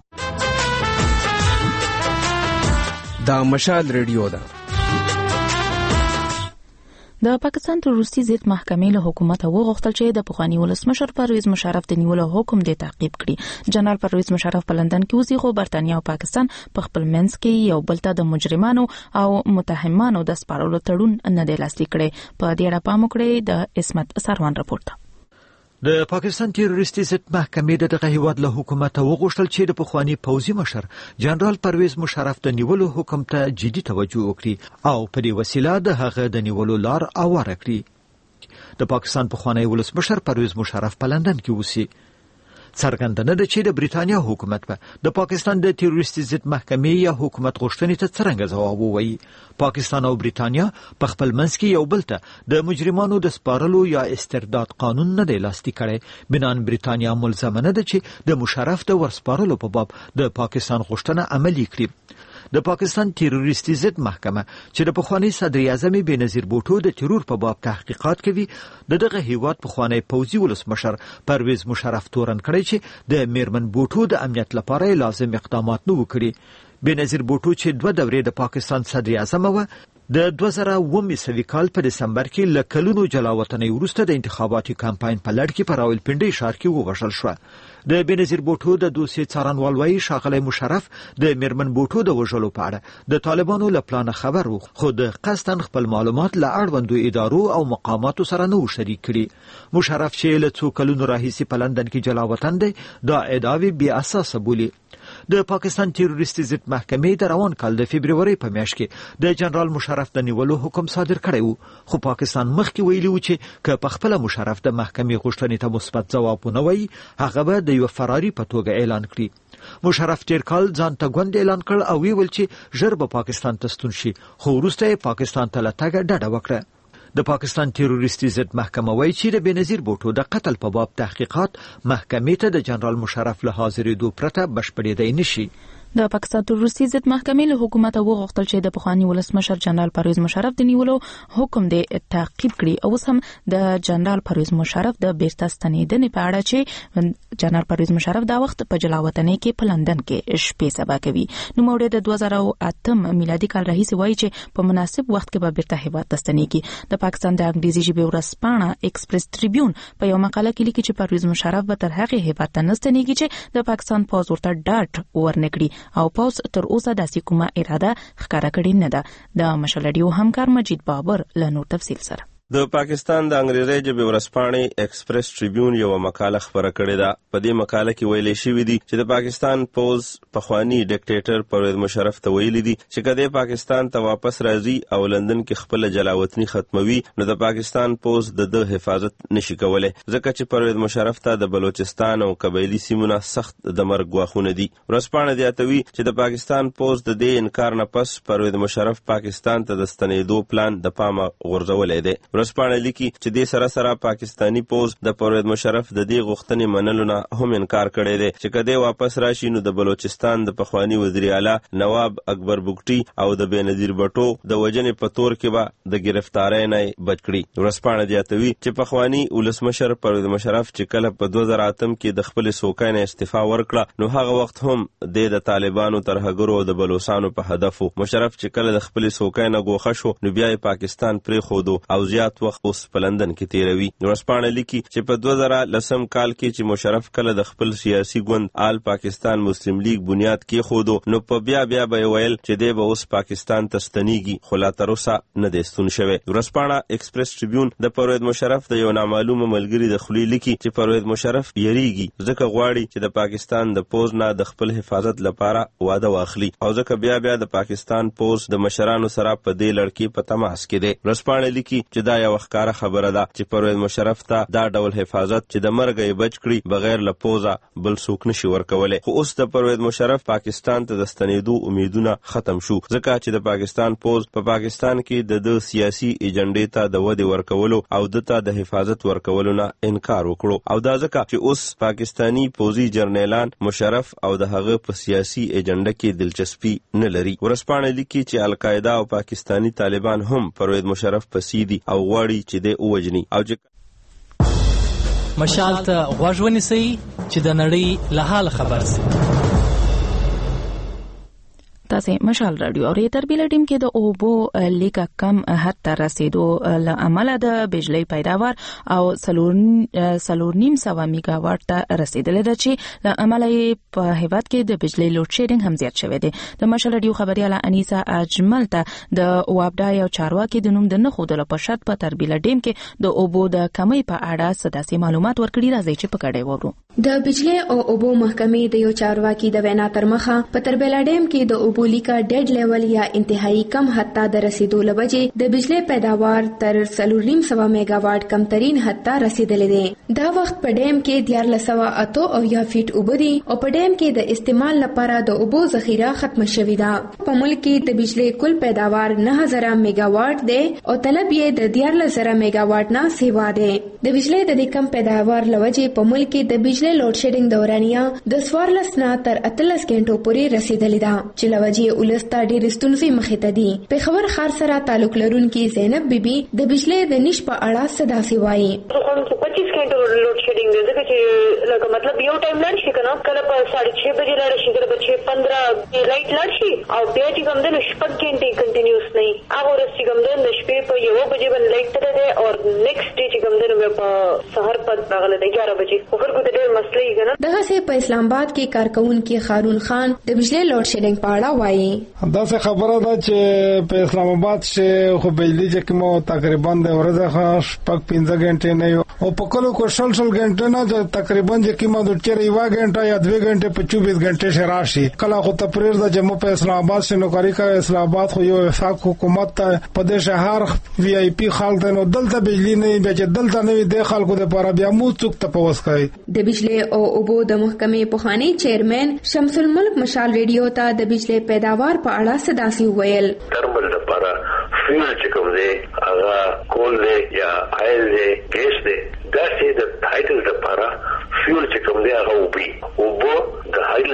Speaker 17: دا مشال ریډیو ده
Speaker 1: د پاکستان تروریستي ضد محکمې له حکومت وغوښتل چې د پخوانی ولسمشر پرویز مشرف د نیولو حکم دی تعقیب کړي جنرال پرویز مشرف په لندن کې اوسې خو برتانیا او پاکستان په خپل منځ کې یو بل ته د مجرمانو او متهمانو د سپارلو تړون نه دی لاسلیک کړی په دې اړه پام وکړئ د اسمت سروان رپورټ
Speaker 18: د پاکستان تروریستي ضد محکمې د دغه هیواد له حکومت وغوښتل چې د پخوانی پوځي مشر جنرال پرویز مشرف د نیولو حکم ته جدي توجه وکړي او په دې وسیله د هغه د نیولو لار اواره کړي د پاکستان پخوانی ولسمشر پرویز مشرف په لندن کې اوسي څرګندنه ده چې د بریتانیا حکومت په د پاکستان د تروریستي ضد محکمې یا حکومت غوښتنې ته څرنګه ځواب ووایي پاکستان او بریتانیا په خپل منځ کې یو بل ته د مجرمانو د سپارلو یا استرداد قانون نه دی لاسلیک کړی بنان بریتانیا ملزمه نه ده چې د مشرف د ورسپارلو په باب د پاکستان غوښتنه عملي کړي د پاکستان تروریستي ضد محکمه چې د پخوانی صدر اعظم بېنظیر بوټو د ترور په باب تحقیقات کوي د دغه هیواد پخوانی پوځي ولسمشر پرویز مشرف تورن کړی چې د میرمن بوټو د امنیت لپاره لازم اقدامات نه وکړي بېنظیر بوټو چې دوه دورې د پاکستان صدر اعظم و د دوه زره اووه میسوي کال په دسمبر کې له کلونو جلاوطنۍ وروسته د انتخاباتي کمپاین په لړ کې په راولپنډۍ ښار کې ووژل شوه د بېنظیر بوټو د دوسیې څارنوال وایي ښاغلی مشرف د میرمن بوټو د وژلو په اړه د طالبانو له پلانه خبر و خو د قصدن خپل معلومات له اړوندو ادارو او مقاماتو سره نه و شریک کړي مشرف چې له څو کلونو راهیسې په لندن کې جلاوطن دی دا ادعاوې بې اساسه بولي د پاکستان تروریستي ضد محکمې د روان کال د فبروري په میاشت کې د جنرال مشرف د نیولو حکم صادر کړی و خو پاکستان مخکې ویلي و چې که په خپل مشرف د محکمې غوښتنې ته مثبت ځواب ونه وایي هغه به د یو فراري په توګه اعلان کړي مشرف تیر کال ځان ته ګوند اعلان کړ او ویل چې ژر به پاکستان ته ستون شي خو وروسته پاکستان ته له تګه ډډه وکړه د پاکستان تروریستي ضد محکمه وایي چې د بېنظیر بوټو د قتل په باب تحقیقات محکمې ته د جنرال مشرف له حاضرېدو پرته بشپړېدی نشي
Speaker 1: د پاکستان روسي ضد محکمې له حکومت وغوښتل چې د پخوانی ولسمشر جنرال پرویز مشرف د نیولو حکم دی تعقیب کړي او اوس هم د جنرال پرویز مشرف د بیرته ستنېدنې په اړه چې جنرال پرویز مشرف دا وخت په جلاوطنۍ کې په لندن کې شپې سبا کوي. نو موږ د دوه زره اته میلادي کال راهیسې وایي چې په مناسب وخت کې به بیرته هیواد ته ستنېږي. د پاکستان د انګریزي ژبې ورځپاڼه ایکسپریس ټریبیون په یو مقاله کې لیکي چې پرویز مشرف به تر هغه هیواد ته نه ستنېږي چې د پاکستان پوز ورته ډاټ ورنکړي او پوز تر اوسه داسې کومه اراده ښکاره کړې نه ده. د مشالډیو همکار مجید بابر له نور تفصیل سره.
Speaker 19: د پاکستان د انګریزي ژبې ورځپاڼې ایکسپریس ټریبیون یو مقاله خبره کړې ده. په دې مقاله کې ویل شوی دی چې د پاکستان پوز پخوانی ډیکټیټر پرویز مشرف ته ویلي دي چې کله پاکستان ته واپس راځي او لندن کې خپل جلاوطنی ختموي نو د پاکستان پوز د د حفاظت نشي کولای ځکه چې پرویز مشرف ته د بلوچستان او قبایلی سیمونه سخت د مرګ غواخونه دي. ورځپاڼه زیاتوي چې د پاکستان پوز د دې انکار نه پس پرویز مشرف پاکستان ته د ستنېدو پلان د پامه غورځولې دی. ورځپاڼه لیکي چې د سره سره پاکستانی پوز د پرویز مشرف د دې غوښتنې منلو نه هم انکار کړی دی چې کله واپس راشي نو د بلوچستان د پخوانی وزیر اعلی نواب اکبر بګټي او د بنظیر بټو د وجنې په تور کې به د گرفتارۍ نه بچ کړي. ورځپاڼه زیاتوي چې پخوانی ولسمشر پرویز مشرف چې کله په دوه زره اته کې د خپل سوکای نه استعفا ورکړه نو هغه وخت هم د طالبانو ترهګرو او د بلوچستانو په هدفو مشرف چې کله د خپل سوکای نه ګوښه شو نو بیا پاکستان پرې خودو او زیات وخت اوس په لندن کې تیروي. ورځپاڼه لیکي چې په دوه زره لسم کال کې چې مشرف کله د خپل سیاسي ګوند آل پاکستان مسلم لیگ بنیاد کې خودو نو په بیا بیا به ویل چې دی به اوس پاکستان ته ستنېږي خو لا تر اوسه نه دی ستون شوی. ورځپاڼه ایکسپریس ټریبیون د پرویز مشرف د یو نامعلومه ملګري د خولي لیکي چې پرویز مشرف یریږي ځکه غواړي چې د پاکستان د پوز نه د خپل حفاظت لپاره واده واخلي او ځکه بیا بیا د پاکستان پوز د مشرانو سره په دې لړ په تماس کې دی. ورځپاڼه لیکي چې دا یو ښکاره خبره ده چې پرویز مشرف ته دا ډول حفاظت چې د مرګ یې بچ کړي بغیر له پوزه بل څوک نشي ورکولای. خو اوس د پرویز مشرف پاکستان ته د ستنېدو امیدونه ختم شو ځکه چې د پاکستان پوز په پا پاکستان کې د د سیاسي ایجنډې ته د ودې ورکولو او د ته د حفاظت ورکولو نه انکار وکړو او دا ځکه چې اوس پاکستانی پوزي جرنیلان مشرف او د هغه په سیاسي ایجنډه کې دلچسپي نه لري. ورځپاڼه لیکي چې القاعده او پاکستانی طالبان هم پرویز مشرف پسې دي او غواړي چې د اوجني او
Speaker 20: مشال ته غوږ ونیسئ چې د نړۍ له حال خبر شئ.
Speaker 1: تاسو مشال رادیو اوري تر بیل ټیم کې د اوبو لیکه کم حد ته رسیدو له امله د بجلی پیداوار او سلور سلور نیم سوا میگا وات ته رسیدلې ده چې له امله په هیواد کې د بجلی لوډ شیډینګ هم زیات شوی دی. د مشال رادیو خبرياله انیسا اجمل ته د وابډا یو چارواکي د نوم د نه خودلو په شرط په تر بیل ټیم کې د اوبو د کمی په اړه سداسي معلومات ورکړي راځي چې پکړې وورو.
Speaker 21: د بجلی او اوبو محکمې د یو چارواکي د وینا تر مخه په تر بیل ټیم کې د اوبو لیکا ډیډ لیول یا انتهایی کم حد ته د رسیدو لوجې د بجلی پیداوار تر سلور نیم سوا میگا واټ کم ترین حد ته رسیدلې ده. دا وخت په ډیم کې دیارلس سوه اته او یا فیټ اوبه دي او په ډیم کې د استعمال لپاره د اوبو ذخیره ختم شوې ده. په ملک کې د بجلی کل پیداوار نه هزار میگا واټ ده او طلب یې د دیارلس زره میگا واټ نه سیوا ده. د بجلی د کم پیداوار لوجې په ملک کې د بجلی لوډ شیډینګ دورانیه د څوارلس نه تر اتلس غنټو پورې رسیدلې ده چې لوجې ولستا ډېر ستونزې مخې ته دي. پېښور ښار سره تعلق لرونکي زینب بیبي د بجلی د نش په اړه څه داسې وایي.
Speaker 22: پچیس غنټو لوډ شیډینګ دی ځکه چې لکه مطلب یو ټایم لاړ شي کنه کله په ساڑھے چھ بجې لاړ شي کله په چھ پندرہ لایټ لاړ شي او بیا چې کوم د شپږ غنټې کنټینیوس نه هغه ورځ چې کوم د شپې په یو بجې باندې لایټ تر دی او نیکسټ ډے چې کوم د په سحر په راغله د اګیارہ بجې خو خلکو ته ډېر مسلې کنه.
Speaker 21: دغه سه په اسلام آباد کې کارکونکو خارون خان د بجلی لوډ شیډینګ په اړه وایي.
Speaker 6: دا څه خبره ده چې په اسلام آباد کې خو بجلی چې کومه تقریبا د ورځې خاص پک پنځه غنټې نه او په کلو کو شل شل غنټې نه تقریبا چې کومه د چیرې یو غنټه یا دوه غنټې په چوبیس غنټې شراشي کله خو تپریر د جمهور په اسلام آباد کې نوکری کوي. اسلام آباد خو یو وفاق حکومت ته په دې شهر وی آی پی خلک نو دلته بجلی نه بیا چې دلته نه د خلکو لپاره بیا مو څوک ته پوس کوي.
Speaker 21: د بجلی او اوبو د محکمې پوخانی چیرمن شمس الملک مشال ریډیو ته د بجلی پیداوار په اړه صداسي ویل.
Speaker 13: ترمل لپاره فیول چې کوم دی هغه کول دی یا آیل دی ګیس دی دا چې د هایډل لپاره فیول چې کوم دی هغه وبي اوبو د هایډل سټیشن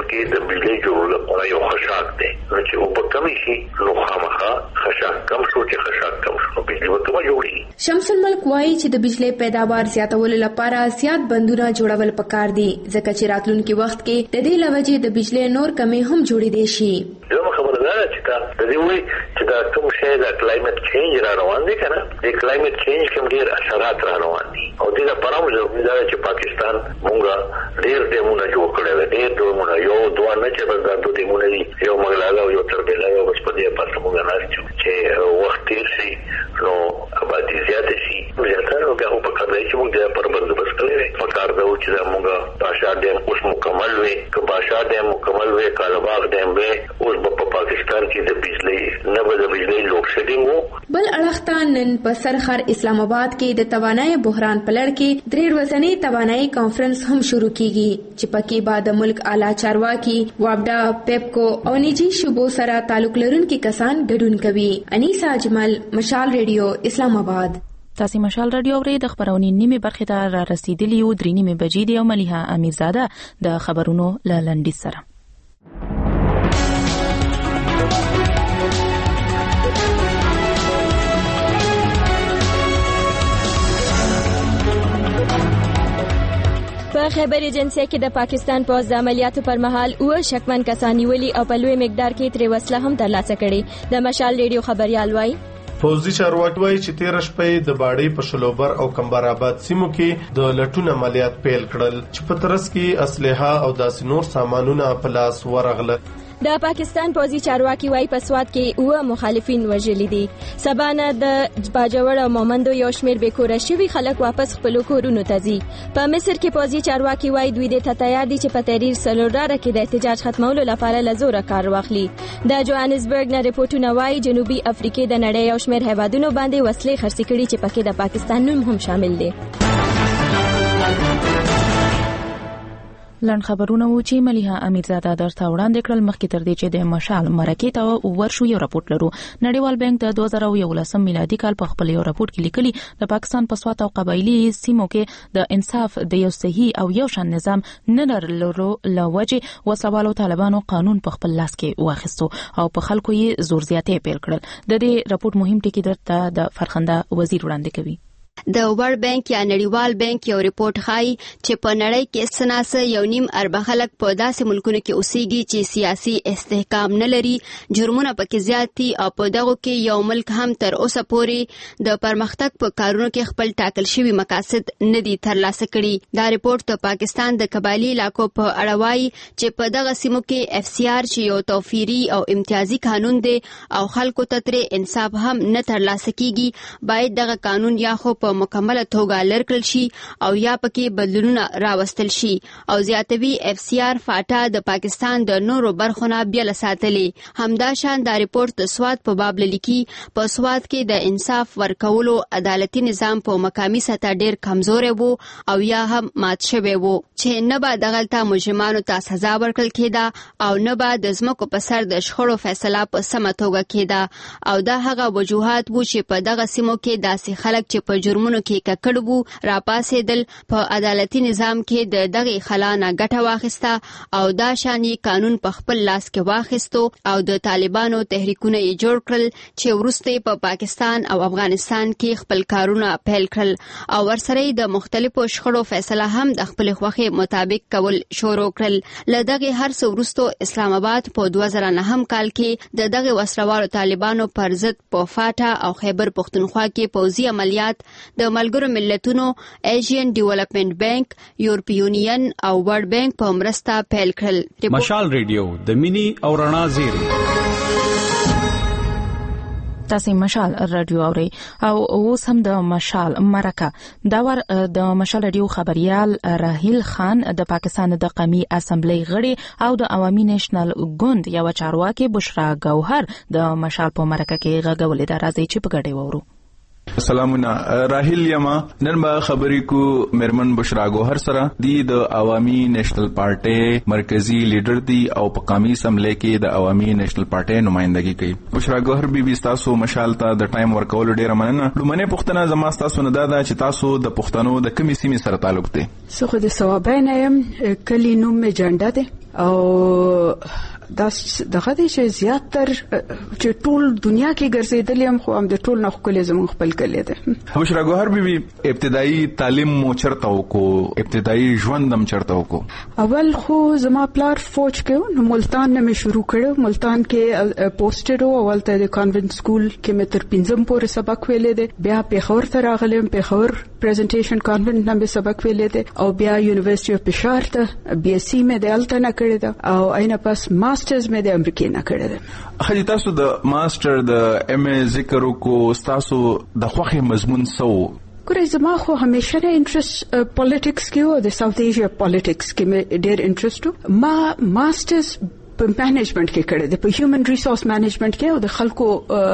Speaker 13: کې د بجلی جوړولو لپاره یو خشاک دی نو چې او په کمی شي نو خامخا خشاک کم شو چې خشاک کم شو بجلی به کومه جوړي.
Speaker 21: شمس الملک وایي چې د بجلی پیداوار زیاتولو لپاره زیات بندونه جوړول پکار دي ځکه چې راتلونکي وخت کې د دې لوجې د بجلی نور کمې هم جوړېدای شي.
Speaker 13: یو خبره ده چې دا د دې وایي چې دا کوم شی د کلایمټ چینج را روان دي کنه د کلایمټ چینج کوم ډیر اثرات را روان دي او دې لپاره موږ دا چې پاکستان مونږه ډیر ډیمونه جوړ کړل ډیر ډیمونه یو دوه نه چې بس دا دوه ډیمونه دي یو مغلاله او یو تربیلا یو بس په دې پاسه مونږ نه چې وخت تیر شي نو آبادی زیاته شي زیاته نو هغه په کار دی چې موږ د پر بندوبست کړی په کار دا چې موږ باشا ډیم اوس مکمل وي که باشا ډیم مکمل وي کالباغ ډیم وي اوس په پاکستان کې د بجلی نه به د بجلی لوډ شیډینګ وو.
Speaker 21: بل اړخ نن په سرخر اسلام آباد کې د توانایي بحران په لړ کې درې ورځنی توانایي کانفرنس هم شروع کیږي چې پکې بعد ملک اعلی چارواکي وابډا پیپکو او نجی شوبو سره تعلق لرونکي کسان ګډون کوي. انیسا اجمل مشال ریډیو اسلام آباد.
Speaker 1: تاسو مشال رادیو اورئ د خبرونې نیمه برخه ته را رسیدلی او درې نیمه بجې دی او مليحه امیرزاده د خبرونو لاندې سره.
Speaker 2: په خیبر ایجنسی کې د پاکستان پوځ د عملیاتو پر مهال اوه شکمن کسان نیولي او په لوی مقدار کې ترې وسله هم ترلاسه کړې. د مشال ریډیو خبريال وایي
Speaker 7: پوځي چارواکي وایي چې تیر شپې د باړې په شلوبر او کمبر آباد سیمو کې د لټون عملیات پیل کړل چې په ترڅ کې اسلحه او داسې نور سامانونه په لاس ورغله.
Speaker 2: د پاکستان پوځي چارواکي وایي په سواد کې اوه مخالفین وژلي دي. سبانه د باجوړ او مومندو یو شمیر بیکوره شوي خلک واپس خپل کورونو ته ځي. په مصر کې پوځي چارواکي وایي دوی د تیار دي چې په تحریر سلوډار کې د احتجاج ختمولو لپاره لزوره کار واخلي. د جوهانسبرګ نه ریپورتونه وایي جنوبي افریقا د نړۍ یو شمیر هیوادونو باندې وسلې خرڅ کړي چې پکې د پاکستان نوم هم شامل دي.
Speaker 1: لن خبرونه و چې مليحه امیرزاده درته وړاندې کړل. مخکې تر دې چې د مشال مرکې ته ورشو یو راپورټ لرو. نړیوال بانک د دوه زره یولسم میلادي کال په خپل یو راپورټ کې لیکلي د پاکستان په سوات او قبایلی سیمو کې د انصاف د یو صحیح او یو شان نظام نه لرلو لوجه وسوالو طالبانو قانون په خپل لاس کې واخیستو او په خلکو یې زور زیاتې پیل کړل. د دې راپورټ مهم ټکی درته د فرخنده وزیر وړاندې کوي.
Speaker 3: د ورلد بانک یا نړیوال بانک یو ریپورت ښایي چې په نړۍ کې سناسه یو نیم اربه خلک په داسې ملکونو کې اوسېږي چې سیاسي استحکام نه لري، جرمونه پکې زیات دي او په دغه کې یو ملک هم تر اوسه پورې د پرمختګ په کارونو کې خپل ټاکل شوي مقاصد نه دي ترلاسه کړي. دا ریپورت د پاکستان د قبایلی علاقو په اړه وایي چې په دغه سیمو کې اف سی آر چې یو توفیري او امتیازي قانون دی او خلکو ته ترې انصاف هم نه ترلاسه کیږي، باید دغه قانون یا خو په مکمله توګه لرکل شي او یا پکې بدلونونه راوستل شي. او زیاتوي اف سی آر فاټا د پاکستان د نورو برخونه بیل ساتلې. همدا شان دا ریپورت د سواد په باب لیکي په سواد کې د انصاف ورکولو عدالتي نظام په مقامي سطح ډیر کمزوري وو او یا هم مات شوی وو چې نه به دغلطه مجرمانو ته سزا ورکړل کېده او نه به د ځمکو په سر د شخړو فیصله په سمه توګه کېده. او دا هغه وجوهات وو چې په دغه سیمو کې داسې خلک چې په جرمونو کې ککړ وو راپاسېدل، په عدالتي نظام کې د دغه خلانه ګټه واخیسته او دا شانی قانون په خپل لاس کې واخیستو او د طالبانو تحریکونه یې جوړ کړل چې ورسته په پاکستان او افغانستان کې خپل کارونه پیل کړل او ورسره د مختلفو شخړو فیصله هم د خپل خوخي مطابق کول شروع کړل. لدغه هر څه ورسته اسلام آباد په دوه زره نهم کال کې د دغه وسروالو طالبانو پر ضد په فاټا او خیبر پختونخوا کې پوځي عملیات د ملګرو ملتونو، ایشین ډیولپمنٹ بانک، یورپی یونین او ورلد بانک په مرسته پیل کړل.
Speaker 23: مشال ریډیو د مینی او رڼا زیری.
Speaker 1: تاسو مشال رادیو اورئ او اوس هم د مشال مرکه دا ور د مشال رادیو خبريال راهیل خان د پاکستان د قومي اسمبلی غړي او د عوامي نېشنل ګوند یو چارواکي بشرا ګوهر د مشال په مرکه کې غږولې د راځي چې په ګډه وورو.
Speaker 8: سلامونه راهیل یما نن به خبرې کو مرمن بشرا ګوهر سره دی د عوامي نېشنل پارټي مرکزی لیډر دی او په قومي اسمبلی کې د عوامي نېشنل پارټي نمائندګي کوي. بشرا ګوهر بي بي تاسو مشال ته د ټایم ورکول ډیره مننه. لومړنۍ پوښتنه زما تاسو نه ده چې تاسو د پښتنو د کومې سیمې سره تعلق دی؟
Speaker 9: زه خو د ثوابین یم، کلی نوم مې جنډه دی او دا دغه دې چې زیاتر چې ټول دنیا کې ګرځېدل یم خو هم د ټول نه خپل زمون خپل کلی دی.
Speaker 8: بشرا ګوهر بي بي ابتدایي تعلیم مو چرته وکړو، ابتدایي ژوند هم چرته وکړو؟
Speaker 9: اول خو زما پلار فوج کې نو ملتان نه مې شروع کړو. ملتان کې پوسټډ او اول ته د کانوینټ سکول کې مې تر پنځم پورې سبق ویلې دي. بیا پیښور ته راغلم، پیښور پریزنټیشن کانوینټ نه مې سبق ویلې دي او بیا یونیورسيټي اف پېښور ته بي اس سي مې د الته نه کړې ده او اینه پس ماسترز مې د امریکا نه کړې ده.
Speaker 8: خو تاسو د ماستر د ایم ای ذکر کو تاسو د خوخي مضمون سو؟
Speaker 9: ګورې زما خو همیشه نه انټرست پالیټکس کې و، د ساوث ایشیا پالیټکس کې مې ډېر انټرست ما ماسترز په مینجمنت کې کړی دی، په هیومن ریسورس مینجمنت کې او د خلکو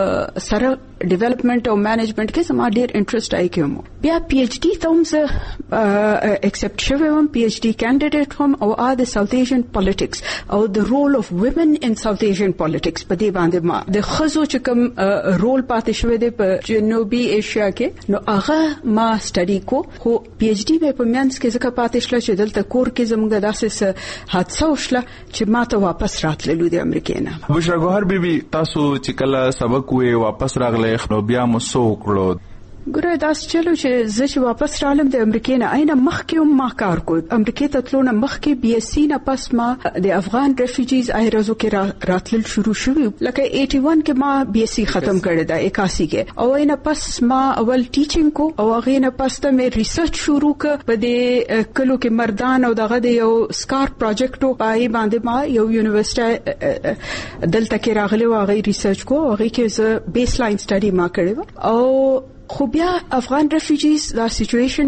Speaker 9: سره ډیولپمنٹ او مینجمنت کې زما ډېر انټرست آی کوم. بیا پی ایچ ډي ته هم زه اکسپټ شوم، پی ایچ ډي کینډیډیټ هم او ا د ساوث ایشین پالیټکس او د رول اف ویمن ان ساوث ایشین پالیټکس په دې باندې ما د خزو چې کوم رول پاتې شوی دی په جنوبي ایشیا کې نو هغه ما سټڈی کو. خو پی ایچ ډي مې په مینس کې ځکه پاتې شله چې دلته کور کې زموږ داسې حادثه وشله چې ما ته واپس راتللو د امریکا نه.
Speaker 8: بشرا ګوهر بي بي تاسو چې کله سبق وې واپس راغله نو بیا مو سو کړو؟
Speaker 9: ګوره دا چلو چې زه چې واپس رالم د امریکا نه اینه مخکې هم ما کار کو. امریکا ته تلو نه مخکې بي اس سي نه پس ما د افغان ریفیوجیز ایرازو کې راتلل شروع شوی لکه اکیاسی کې ما بي اس سي ختم کړی دا اکاسی کې او اینه پس ما اول ټیچینګ کو او هغه نه پس ته مې ریسرچ شروع ک په دې کلو کې مردان او دغه د یو سکار پروجیکټ پای باندې ما یو یونیورسيټي دلته کې راغلی و هغه ریسرچ کو هغه کې ز بیس لاین سټڈی ما کړی او خو بیا افغان ریفیوجیز دا سچویشن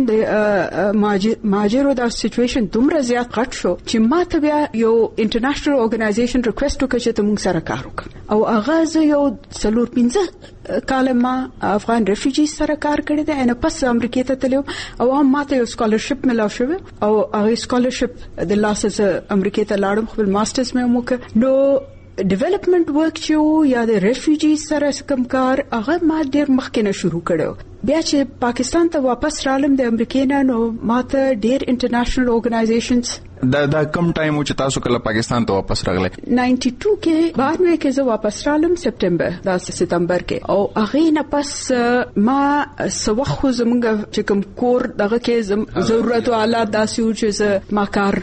Speaker 9: د ماجرو دا سچویشن دومره زیات غټ شو چې ما ته بیا یو انټرنیشنل اورګنایزیشن ریکوست وکړ چې موږ سره کار وکړو او هغه زه یو څلور پنځه کاله ما افغان ریفیوجیز سره کار کړی دی. ان پس امریکا ته تلم او ما ته یو سکالرشپ ملاو شو او هغه سکالرشپ د لاسه امریکا ته لاړم خپل ماسترز مې وکړ. نو ډیولپمنٹ ورک چې یا د ریفیوجیز سره کوم کار هغه ما ډیر مخکې نه شروع کړو. بیا چې پاکستان ته واپس رالم د امریکا نه نو ما ته ډیر انټرنیشنل اورګنایزیشنز
Speaker 8: دا دا کم ټایم چې تاسو کله پاکستان ته واپس راغله؟
Speaker 9: نائنٹی ټو کې باندې کې زه واپس رالم سپټمبر دا ستمبر کې او هغه نه پس ما سوخ زمونږ چې کوم کور دغه کې ضرورت او حالات داسې چې زه ما کار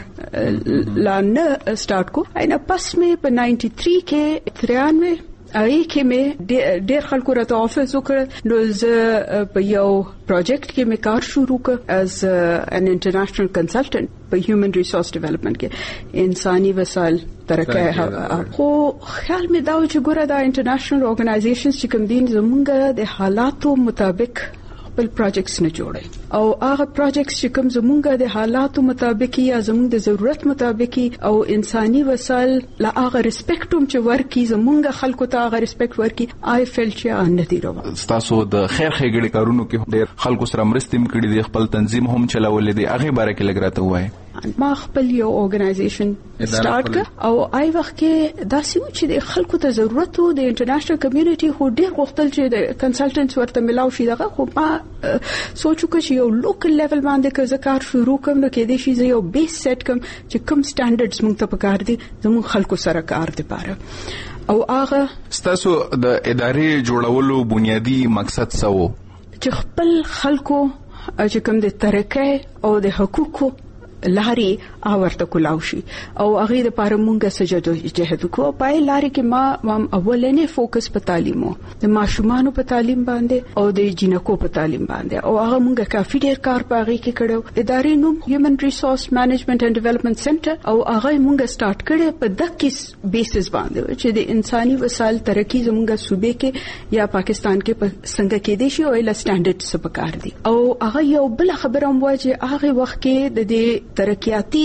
Speaker 9: لا نه سٹارټ کو. اینه پس مې په نائنٹی تھری کې تریانوي اې کې مې ډېر خلکو راته افس وکړ نو زه په یو پروجیکټ کې مې کار شروع کړ از ان انټرنیشنل کنسلټنټ په هیومن ریسورس ډیولپمنٹ کې انساني وسایل ترقه. خو خیال مې دا و چې ګوره دا انټرنیشنل اورګنایزیشنز چې کوم دین زمونږ د حالاتو مطابق خپل پروجیکټس نه جوړي او هغه پروجیکټس چې کوم زمونږ د حالاتو مطابق یا زمونږ د ضرورت مطابق او انساني وسایل لا هغه ریسپیکټ هم چې ورکی زمونږ خلکو ته هغه ریسپیکټ ورکی آی فیل چې ان دي روا.
Speaker 8: تاسو د خیر خېګړې کارونو کې ډېر خلکو سره مرستې کړې دي، خپل تنظیم هم چلولې دي، هغه باره کې لګراته وای.
Speaker 9: ما خپل یو اورګنایزیشن سٹارټ کړ او آی وخت کې دا سیو چې د خلکو ته ضرورت وو د انټرنیشنل کمیونټي خو ډېر غوښتل چې د کنسلټنټس ورته ملاو شي. دغه خو ما سوچو چې یو لوکل لیول باندې که زه کار شروع کوم نو کې دې شي یو بیس سیټ کوم چې کوم سټانډرډز موږ ته پکار دي زموږ خلکو سره کار دی پاره او هغه
Speaker 8: ستاسو د ادارې جوړولو بنیادی مقصد څه وو؟
Speaker 9: چې خپل خلکو چې کوم د ترقه او د حقوقو لاري اورته کولاو شي او هغه د پاره مونږه سجدو جهاد کو پای لاري کې ما اولنې فوکس په تعلیم د ماشومانو په تعلیم باندې او د جنکو په تعلیم باندې او هغه مونږه کافي ډیر کار پاغي کې کړو. ادارې نوم هیومن ریسورس مینجمنت اینڈ ډیولپمنٹ سنټر او هغه مونږه سٹارټ کړی په دغه بیسس باندې چې د انساني وسایل ترقی زمونږه صوبې کې یا پاکستان کې په څنګه کې دي شي او له سټانډرډ څخه پکار دي او هغه یو بل خبره هم وایي چې هغه وخت کې د ترقیاتي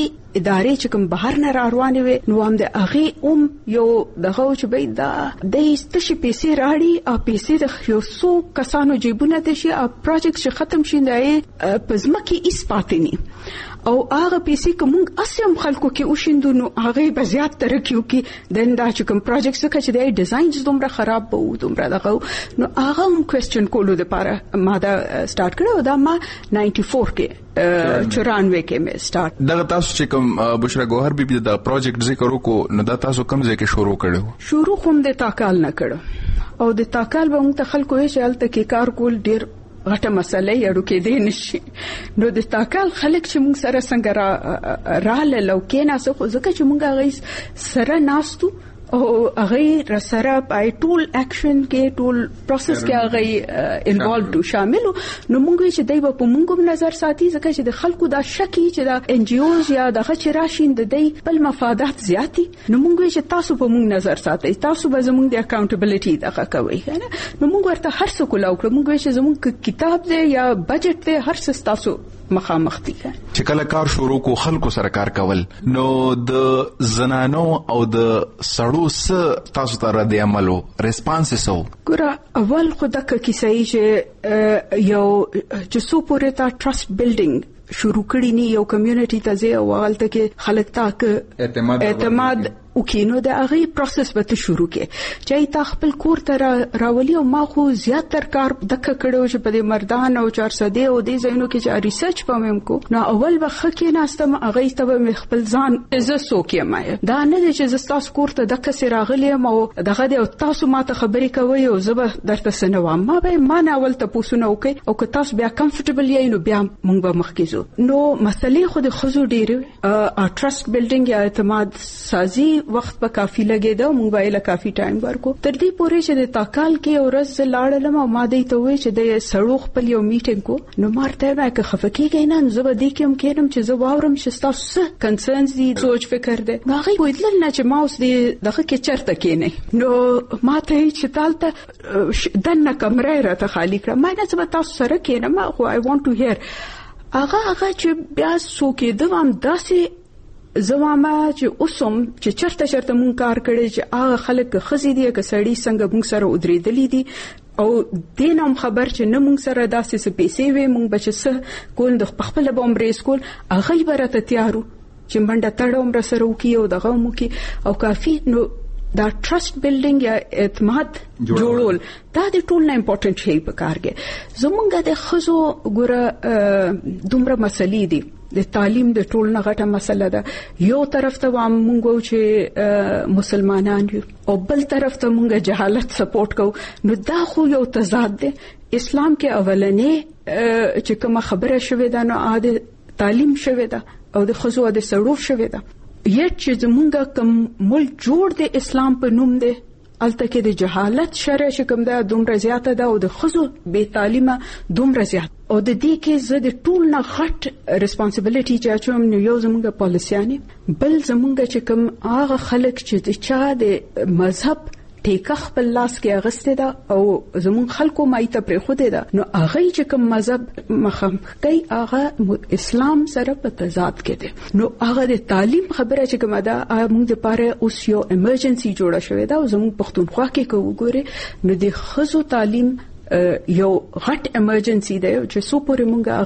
Speaker 9: ادارې چې کوم بهر نه روانې وي نو هم د هغه اوم یو دغه چې به دا د استشي پیسې راړي او پیسې د یو څو کسانو جیبونه ته شي او پروجیکټ چې ختم شي دا پزماکي ایس پاتنی او هغه پیسې کوم اسیم خلکو کې وشیندو نو هغه به زیات ترکیو کې دن دا چې کوم پروجیکټ څخه چې د ډیزاینز دومره خراب وو دومره دغه نو هغه هم کوېسچن کولو لپاره ما دا سٹارټ کړو دا ما نائنٹی فور کې چورانوے کې مې سٹارټ
Speaker 8: دغه تاسو چې کوم بشرا ګوهر بیبي دا پروجیکټ ذکر وکړو نو دا تاسو کوم ځای کې شروع کړو
Speaker 9: شروع کوم د تاکال نه کړو او د تاکال به موږ ته خلکو یې چې هلته کې کار کول ډیر غټه مسله یې اړو کې دی نشي نو د تاکال خلک چې موږ سره څنګه را رااله لو کې ناسو ځکه چې موږ هغه سره ناستو او هغه سره پای ټول اکشن کې ټول پروسس کې هغه انوالوډ شامل نو موږ چې دای په موږ نظر ساتي ځکه چې د خلکو دا شکی چې دا ان جی اوز یا د غچ راشین د دای بل مفادات زیاتی نو موږ چې تاسو په موږ نظر ساتي تاسو به زموږ د اکاونټیبিলিټي دغه کوي کنه نو موږ ورته هر څه کولاو کړو موږ چې زموږ کتاب دی یا بجټ دی هر څه تاسو مخامخ دي
Speaker 8: چې کله کار شروع کو خلکو سره کار کول نو د زنانو او د سړو س تاسو ته رد عملو ریسپانس سو
Speaker 9: ګره اول خو دغه کیسه چې یو چې سو پورې تا ټرست بیلډینګ شروع کړی نی یو کمیونټي ته ځي او حالت کې خلک تا اعتماد اعتماد او کینو د هغه پروسس به شروع کې چې تا خپل کور ته راولي او ما خو زیات تر کار دغه کړو چې په مردان او چار سده او د زینو کې چې ریسرچ پوم کو نو اول به خکې ناستم هغه ته به خپل ځان عزت سوکې ما دا نه چې زستاس کور ته دغه سره راغلی او دغه د تاسو ماته خبرې کوي او زه درته سنوم ما به ما نه اول ته پوښتنه وکي او که تاسو بیا کمفورټبل یې نو بیا موږ به مخکې نو مسلې خو د خزو ډېر ا ټرست بیلډینګ یا اعتماد سازي وخت په کافي لګیدا موبایل کافي ټایم ورکو تر دې پورې چې د تاکال کې اورز لاړلم او ما دې ته وې چې د سړو خپل یو میټینګ کو نو مارته ما که خفکیږي نه زه به دې کوم کېنم چې زه واورم چې تاسو کنسرنز دي سوچ فکر دې ما غي ویل نه چې ما اوس دې دغه کې چرته کېنه نو ما ته چې تالته دنه کمره راته خالی کړه ما نه څه تاسو سره کېنم خو I want to hear هغه هغه چې بیا سو کې دوام داسې زمامه چې اوسم چې چرته چرته مونږ کار کړی چې هغه خلک خزي دي که سړی څنګه مونږ سره ودرېدلې دي او دینم خبر چې نه مونږ سره داسې څه پیسې وي مونږ بچ کول د خپل بومبري سکول هغه برته تیارو چې منډه تړوم را سره وکي او دغه مو کې او کافي نو دا ټرست بیلډینګ یا اعتماد جوړول دا د ټول نه امپورټنت شی په کار کې زمونږ د خزو ګوره دومره مسلې دي د تعلیم د ټول نه غټه مسله ده یو طرف ته موږ چې مسلمانان یو او بل طرف ته موږ جهالت سپورټ کوو نو دا خو یو تضاد دی اسلام کې اولنې چې کومه خبره شوې ده نو عادت تعلیم شوې ده او د خزو د سړو شوې ده یت چې موږ کوم ملک جوړ د اسلام په نوم دی الته کې د جهالت شرع شکم ده دومره زیاته ده او د خزو بے تعلیمه دومره زیات او د دې کې زه د ټول نه غټ ریسپانسیبিলিټي چې اچوم نو یو زموږ پالیسيانه بل زموږ چې کوم هغه خلک چې د چا د مذهب ټیکه خپل لاس کې اغسته ده او زمون خلکو مایته پر خوده ده نو هغه چې کوم مذهب مخامخ کوي هغه اسلام سره په تضاد کې ده نو هغه د تعلیم خبره چې کومه ده موږ د پاره اوس یو ایمرجنسي جوړه شوې ده او زمون پښتونخوا کې کوو نو د خزو تعلیم یو غټ ایمرجنسي ده چې سو پورې موږ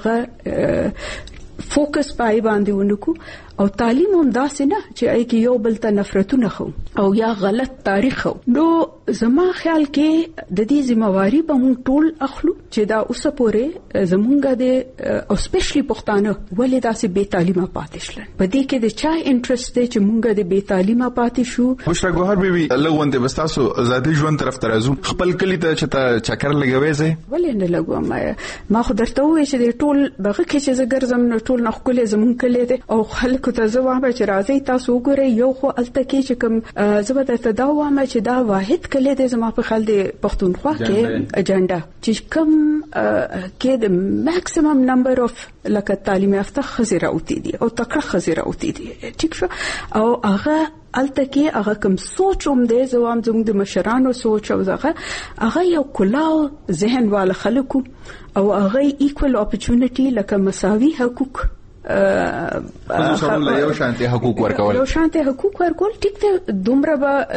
Speaker 9: هغه فوکس پای باندې ونکو او تعلیم هم داسې نه چې ای کې یو بل ته نفرتونه خو او یا غلط تاریخ خو نو زما خیال کې د دې ذمہواری به مونږ ټول اخلو چې دا اوسه پورې زمونږ د او سپیشلی پښتانه ولې داسې بے تعلیمه پاتې شل په دې کې د چا انټرست دی چې مونږ د بے تعلیمه پاتې شو
Speaker 8: بشرا ګوهر بیبي لغونته بستاسو ازادي ژوند طرف ترازو خپل کلی ته چې تا چکر لګوي زه
Speaker 9: ولې نه لګوم ما خو درته وې چې ټول دغه کې چې زګرزم نو ټول نه خپل زمونږ کلی دی او خلک ته زوامه چې راځي تاسو وګورئ یو خو الته کې چې کوم زبر ته دا وامه چې دا واحد کله د زما په خل د پښتونخوا کې اجنډا چې کوم کې د ماکسیمم نمبر اف لکه تعلیم یافته خزر اوتی دي او تکړه خزر اوتی دي ټیک شو او هغه الته کې هغه کوم سوچ هم دی زوام زموږ د مشرانو سوچ او هغه هغه یو کلاو ذهن والا خلکو او هغه ایکوال اپورچونټی لکه مساوي حقوق
Speaker 8: خصوصا یو شانتي حقوق ورکول
Speaker 9: یو شانتي حقوق ورکول ټیک ته دومره به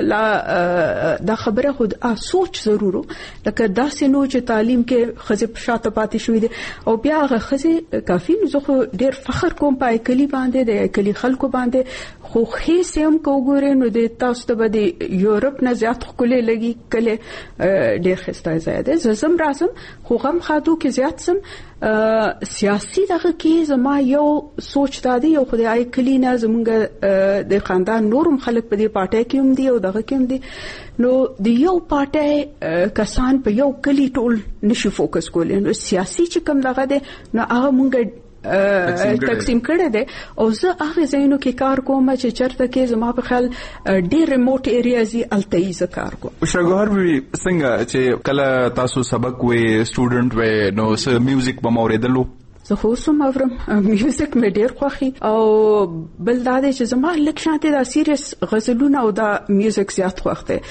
Speaker 9: لا دا خبره خود سوچ ضرورو لکه داسې نو چې تعلیم کې خزه شاته پاتې شوې دي او بیا هغه خزه کافي نو زه ډیر فخر کوم په کلی باندې د کلی خلکو باندې خو هیڅ هم کوګورې نو د تاسو ته به یورپ نه زیات خلې لګي کله ډیر خسته زیاده زم راسم خو غم خادو کې زیات سم سیاسي دغه کې زما یو سوچ دادی یو خدای کلی نه زمونږ د خاندان نورم خلک په دې پارټي کې هم دي او دغه کې هم دي نو د یو پارټي کسان په یو کلی ټول نشي فوکس کولای نو سیاسي چې کوم دغه ده نو هغه مونږ تقسیم کړی دی او زه هغه ځایونو کې کار کوم چې چرته کې زما په خیال ډېر ریموټ ایریازي الته یې کار کوم.
Speaker 8: شاګوهر وی څنګه چې کله تاسو سبق وې سټوډنټ وې نو څه میوزیک به موریدلو؟
Speaker 9: زه خو سم اورم میوزیک مې ډیر خوښي او بل دا دی چې زما لږ شانته دا سیریس غزلونه او دا میوزیک زیات خوښ دی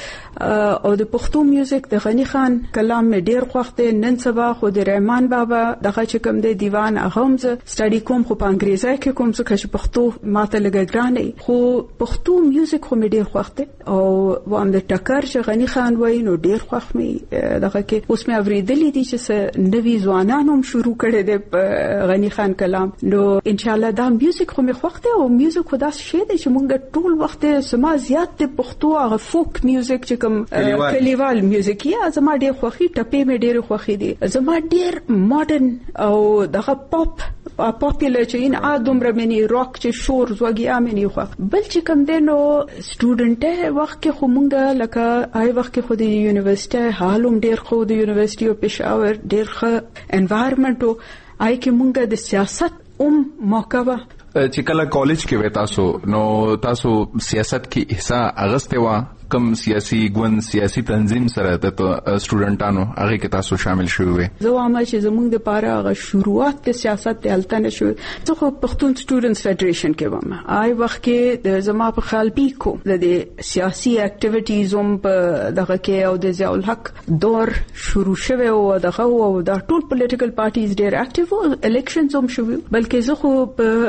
Speaker 9: او د پښتو میوزیک د غنی خان کلام مې ډیر خوښ دی. نن سبا خو د رحمان بابا دغه چې کوم دی دیوان هغه هم زه سټډي کوم خو په انګریزي کې کوم څه چې پښتو ماته لږ ګرانه خو پښتو میوزیک خو مې ډیر خوښ دی او وام د ټکر چې غنی خان وای نو ډیر خوښ مې دغه کې اوس مې اوریدلې دي چې نوی ځوانان هم شروع کړي دي غنی خان کلام نو ان شاء الله دا میوزیک خو مې خوښ دی او میوزیک خو دا شی دی چې مونږ ټول وخت سما زیات د پښتو هغه فوک میوزیک چې کوم کلیوال میوزیک یا زما ډیر خوښي ټپې مې ډیر خوښي دي زما ډیر ماډرن او دغه پاپ پاپولر چې ان ادمره منی راک چې شور زوګیا منی خو بل چې کوم دی نو سټوډنټ وخت کې خو مونږ لکه آی وخت کې خو د یونیورسيټي حالوم ډیر خو د یونیورسيټي او پېښور ډیر ښه انوایرنمنت آی کې مونږ د سیاست اوم موقعه
Speaker 8: چې کله کالج کې وې تاسو نو تاسو سیاست کې حصہ اغسته وا کم سیاسي ګوند سیاسي تنظیم سره د سټوډنټانو هغه کې تاسو شامل شوي
Speaker 9: زه وایم چې زموږ د پاره هغه شروعات د سیاست د التنه شو زه خو پښتون سټوډنټس فدریشن کې وم آی وخت کې د زما په خیال پیکو د سیاسي اکټیویټیز هم په دغه کې او د ضیاء الحق دور شروع شوه او دغه او د ټول پولیټیکل پارټیز ډیر اکټیو الیکشنز هم شوه بلکې زه خو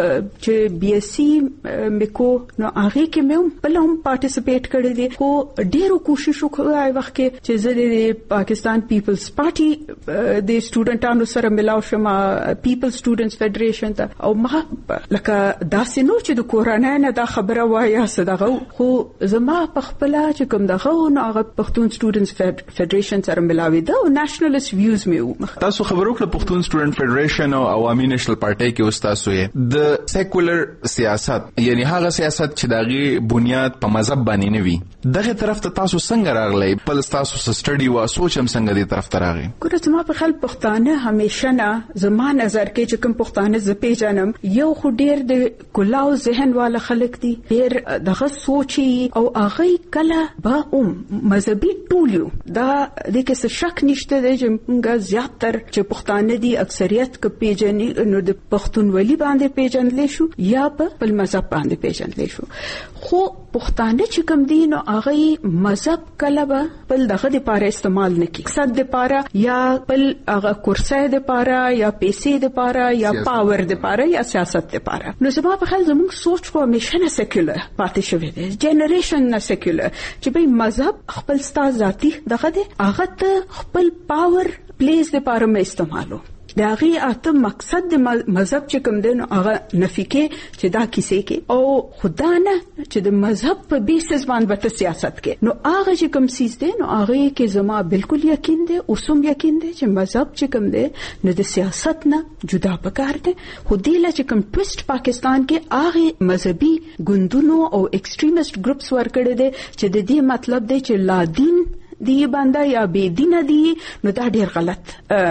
Speaker 9: چې بي اس سي میکو نو هغه کې مې په لوم پارټیسپیټ کړی دی خو ډیرو کوشش وکړای وخت کې چې زه د پاکستان پیپلز پارټي د سټوډنټانو سره ملاو شم پیپلز سټوډنټس فدریشن ته او ما لکه داسې نو چې د کورونا نه دا خبره وایا صدغه خو زما په خپل چې کوم دغه نو هغه پښتون سټوډنټس فدریشن سره ملاوي دا او نېشنلست ویوز مې
Speaker 8: تاسو خبرو کړ پښتون سټوډنټ فدریشن او عوامي نېشنل پارټي کې استاد سوې د سیکولر سیاست یعنی هغه سیاست چې دغه بنیاد په مذهب باندې نه وي دغه طرف ته تاسو څنګه راغلی بل تاسو سټډي وا سوچم څنګه دې طرف ته راغی
Speaker 9: ګوره زما په خپل پښتانه همیشه نه زما نظر کې چې کوم پښتانه ز پیژنم یو خو ډیر د کلاو ذهن والا خلک دي ډیر دغه سوچي او هغه کله به اوم مذهبي ټولیو دا د کې شک نشته چې موږ زیاتره چې پښتانه دي اکثریت ک پیژنې نو د پښتونولي باندې پیژندل شو یا په بل مذهب باندې پیژندل شو خو پښتانه چې کوم دي نو هغه مذهب کله به بل دغه د پاره استعمال نکي صد د پاره یا بل هغه کرسي د پاره یا پیسې د پاره یا پاور د پاره یا سیاست د پاره نو زما په خیال زموږ سوچ خو همیشه نه سیکولر پاتې شوی دی جنریشن نه سیکولر چې به مذهب خپل ستا ذاتی دغه دی هغه ته خپل پاور پلیز د پاره مې استعمالو دا غي اته مقصد د مذهب چې کوم دین هغه نفیکه چې دا کیسه کې او خدا نه چې د مذهب په بیسس باندې سیاست کې نو هغه چې کوم سیس دی نو هغه کې زما بالکل یقین دی اوسم یقین دی چې مذهب چې کوم دی نو د سیاست نه جدا پکار دی خو دی لا چې کوم ټویسټ پاکستان کې هغه مذهبي ګوندونو او ایکستریمست ګروپس ورکړي دي چې د دې مطلب دی چې لا دین دی بنده یا بی دینه دی نو دا ډیر غلط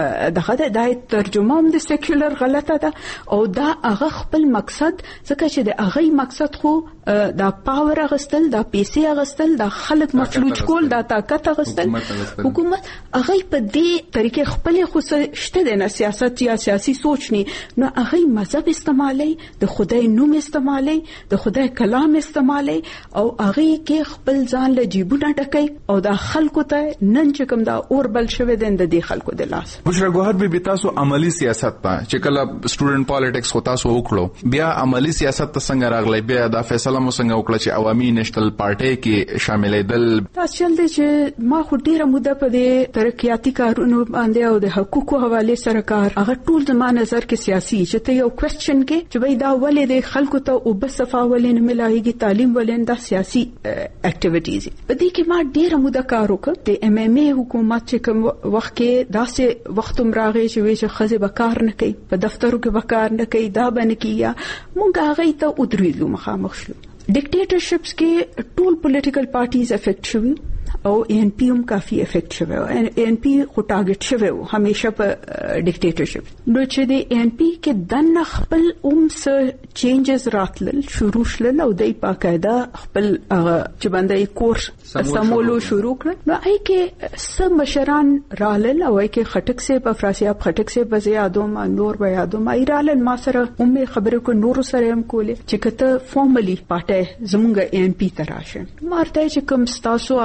Speaker 9: دغه د ترجمه هم د سیکولر غلطه ده او دا هغه خپل مقصد ځکه چې د هغه مقصد خو دا پاور اغستل دا پیسې اغستل دا خلک مفلوج کول دا طاقت اغستل حکومت هغه په دې طریقې خپل خو شته د سیاست یا سیاسي سوچ نه نو هغه مذهب استعمالي د خدای نوم استعمالي د خدای کلام استعمالي او هغه کې خپل ځان له جیبونه ډکې او دا خلکو خلکو ته نن چې کوم دا اور بل شوی د دې خلکو د لاس.
Speaker 8: بشرا ګوهر به تاسو عملی سیاست ته چې کله سټوډنټ پالیټکس خو تاسو وکړو بیا عملی سیاست ته څنګه راغلی بیا دا فیصله مو څنګه وکړه چې عوامي نېشنل پارټي کې شاملېدل؟
Speaker 9: تاسو چل دي چې ما خو ډیره موده په دې ترقیاتي کارونو باندې او د حقوقو حواله سره کار هغه ټول زما نظر کې سیاسي چې ته یو کوېسچن کې چې بای دا ولې د خلکو ته او بس صفاولین ملایږي تعلیم ولین دا سیاسي اکټیویټیز په دې کې ما ډیره موده کار وکړ. د ام ام ای حکومت چې کوم وخت کې داسې وخت مراغې چې وی چې خزه بکار نه کوي په دفترو کې بکار نه کوي دا باندې کییا مونږ هغه ته ودرېږو مخامخ شو. ډیکټیټرشپس کې ټول پولیټیکل پارټیز افیکټ شوي او ان پی هم کافي افیکټ شوی او ان پی خو ټارګټ شوی و همیشه په ډیکټیټرشپ. نو چې د ان پی کې د خپل اوم څه چینجز راتلل شروع شول او د باقاعده خپل چې باندې کورس سمولو شروع کړ نو آی کې سم مشران رالل او آی کې خټک سه په فراسیاب خټک سه په زیادوم نور به یادوم ای رالل ما سره اوم خبره کو نور سره هم کولې چې کته فارملی پټه زمونږ ان پی تراشه مارته چې کوم تاسو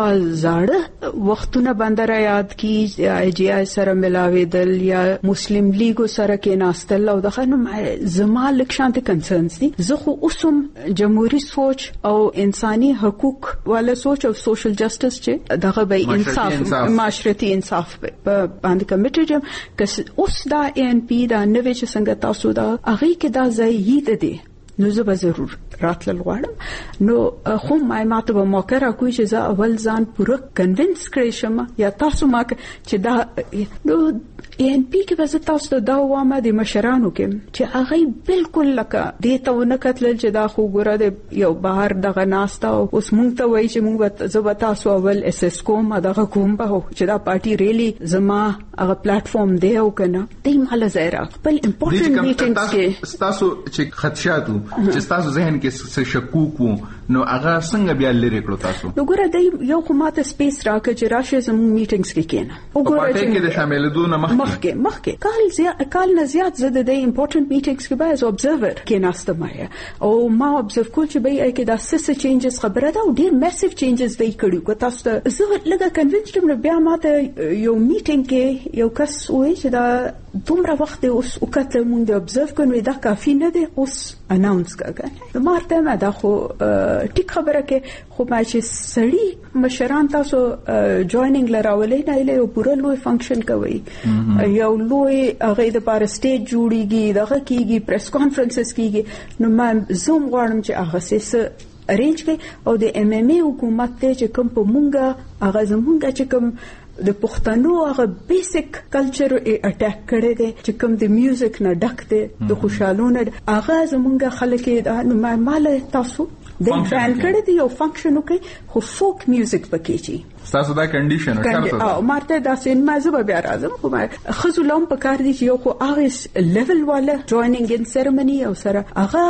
Speaker 9: زاړه وختونه باندې را یاد کی ای جی آی سره ملاویدل یا مسلم لیګو سره کې ناستل او دغه نو زما لک شانت کنسرنز دي زه خو اوسم جمهوریت سوچ او انساني حقوق والا سوچ او سوشل جسټس چې دغه به انصاف معاشرتي انصاف په باندې کمیټډ یم که اوس دا ان پی دا نوې چې څنګه تاسو دا هغه کې دا ځای دی نو زه به ضرور راتلل غواړم. نو خو ما ماته به موقع راکوي چې زه اول ځان پوره کنوینس کړی شم یا تاسو ما چې دا نو ان پی کې به تاسو ته دا وامه د مشرانو کې چې هغه بالکل لکه دې ته ونه کتل چې دا خو ګوره د یو بهر دغه ناستا او اوس مونږ ته وایي چې مونږ زه به تاسو اول اس اس کوم دغه کوم به چې دا پارټي ریلی زما هغه پلیټ فارم دی او کنه دې مال زیرا خپل امپورټنت میټینګز کې
Speaker 8: تاسو چې خدشاتو چې تاسو ذهن کې څه شکوک وو نو هغه څنګه بیا لری کړو تاسو؟
Speaker 9: نو ګوره د یو کومه سپیس راکړه چې راشه زموږ میټینګز کې کېنه او ګوره
Speaker 8: چې د شاملېدو نه مخکې
Speaker 9: مخکې مخکې کال زیات کال نه زیات زده د امپورټنت میټینګز کې به از ابزرور کې ناستمه او ما ابزرو کول چې به کې دا سس چینجز خبره ده او ډیر میسیو چینجز وی کړو کو تاسو ته زه لږه کنوینسډ نو بیا ماته یو میټینګ کې یو کس وایي چې دا دومره وخت اوس وکړه مونږ د ابزرو کوو دا کافی نه دی اوس اناونس کړه نو مارته ما دا خو ټیک خبره کې خو ما چې سړی مشران تاسو جوائنینګ لراولې نه له پوره لوی فنکشن کوي یو لوی هغه د پاره سټیج جوړیږي دغه کیږي پریس کانفرنسز کیږي نو ما زوم غواړم چې هغه سه ارینج کړي او د ام ام ای حکومت ته چې کوم په مونږه هغه زمونږه چې کوم د پښتنو هغه بیسیک کلچر اٹیک کړي دي چې کوم د میوزیک نه ډک دي د خوشالونه هغه زمونږ خلک نو مال تاسو د فان کړي دي یو فنکشن کوي خو فوک میوزیک پکې چی
Speaker 8: تاسو دا کنډیشن
Speaker 9: شرط او مارته دا سین مازه بیا راځم خو ما خزولم په کار دي چې یو خو هغه لیول والا جوائنینګ ان سیریمونی او سره هغه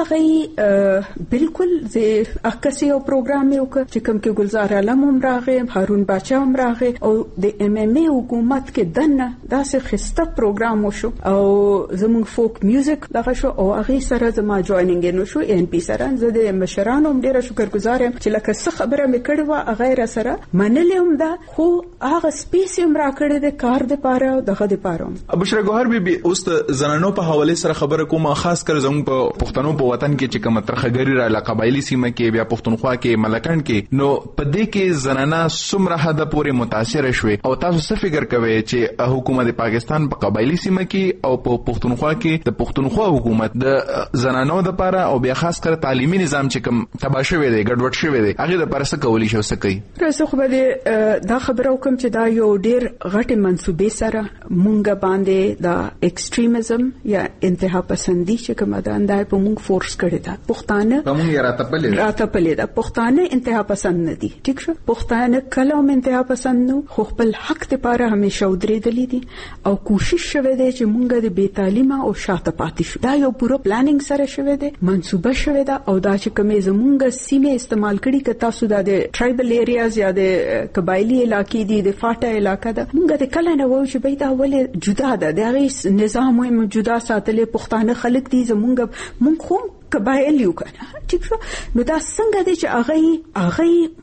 Speaker 9: غي بالکل زه اکسی او پروګرام یو چې کوم کې گلزار علم هم راغی هارون باچا هم راغی او د ام ام ای حکومت کې دنه داسې خسته پروګرام وشو او زموږ فوک میوزیک دغه شو او هغه سره زما جوائنینګ نو شو ان پی سره زه د مشرانو ډیره شکرګزار یم چې لکه څه خبره مې کړې و هغه را سره منلې دا خو هغه سپیس هم راکړې د کار د پاره دغه د پاره.
Speaker 8: بشرا ګوهر بي اوس زنانو په حواله سره خبره کوم خاص کر زموږ په پښتنو په وطن کې چې کوم ترخګری را لقبایلی سیمه کې بیا پښتونخوا کې ملکند کې نو په دې کې زنانه سمره حد پورې متاثر شوي او تاسو څه فکر کوئ چې حکومت پاکستان په قبایلی سیمه کې او په پښتونخوا کې د پښتونخوا حکومت د زنانو د پاره او بیا خاص کر تعلیمي نظام چې کوم تباہ شوی دی ګډوډ شوی دی هغه د پاره څه کولی شو څه کوي؟
Speaker 9: رسو خو به دا خبره وکم چې دا یو ډیر غټه منسوبې سره مونږ باندې دا ایکستریمزم یا انتها پسندي چې کومه ده اندای په مونږ فورس کړی دا پښتانه
Speaker 8: کوم یې راتپلې
Speaker 9: راتپلې دا پښتانه انتها پسند نه دي ٹھیک شو پښتانه کله هم انتها پسند نو خو خپل حق لپاره همیشه ودرېدلې دي او کوشش شوه دی چې مونږ د بې تعلیمه او شاته پاتې شو دا یو پوره پلانینګ سره شوه دی منسوبه شوه دا او دا چې کومه زمونږ سیمه استعمال کړي ک تاسو د ټرایبل ایریاز یا د قبایلی علاقې دي د فاټا علاقې ده موږ د کله نه وو چې به دا ولې جدا ده د هغه نظام هم جدا ساتلې پښتانه خلک دي زمونږ مونږ خو قبایل یو کنه ٹھیک شو نو دا څنګه دي چې هغه هغه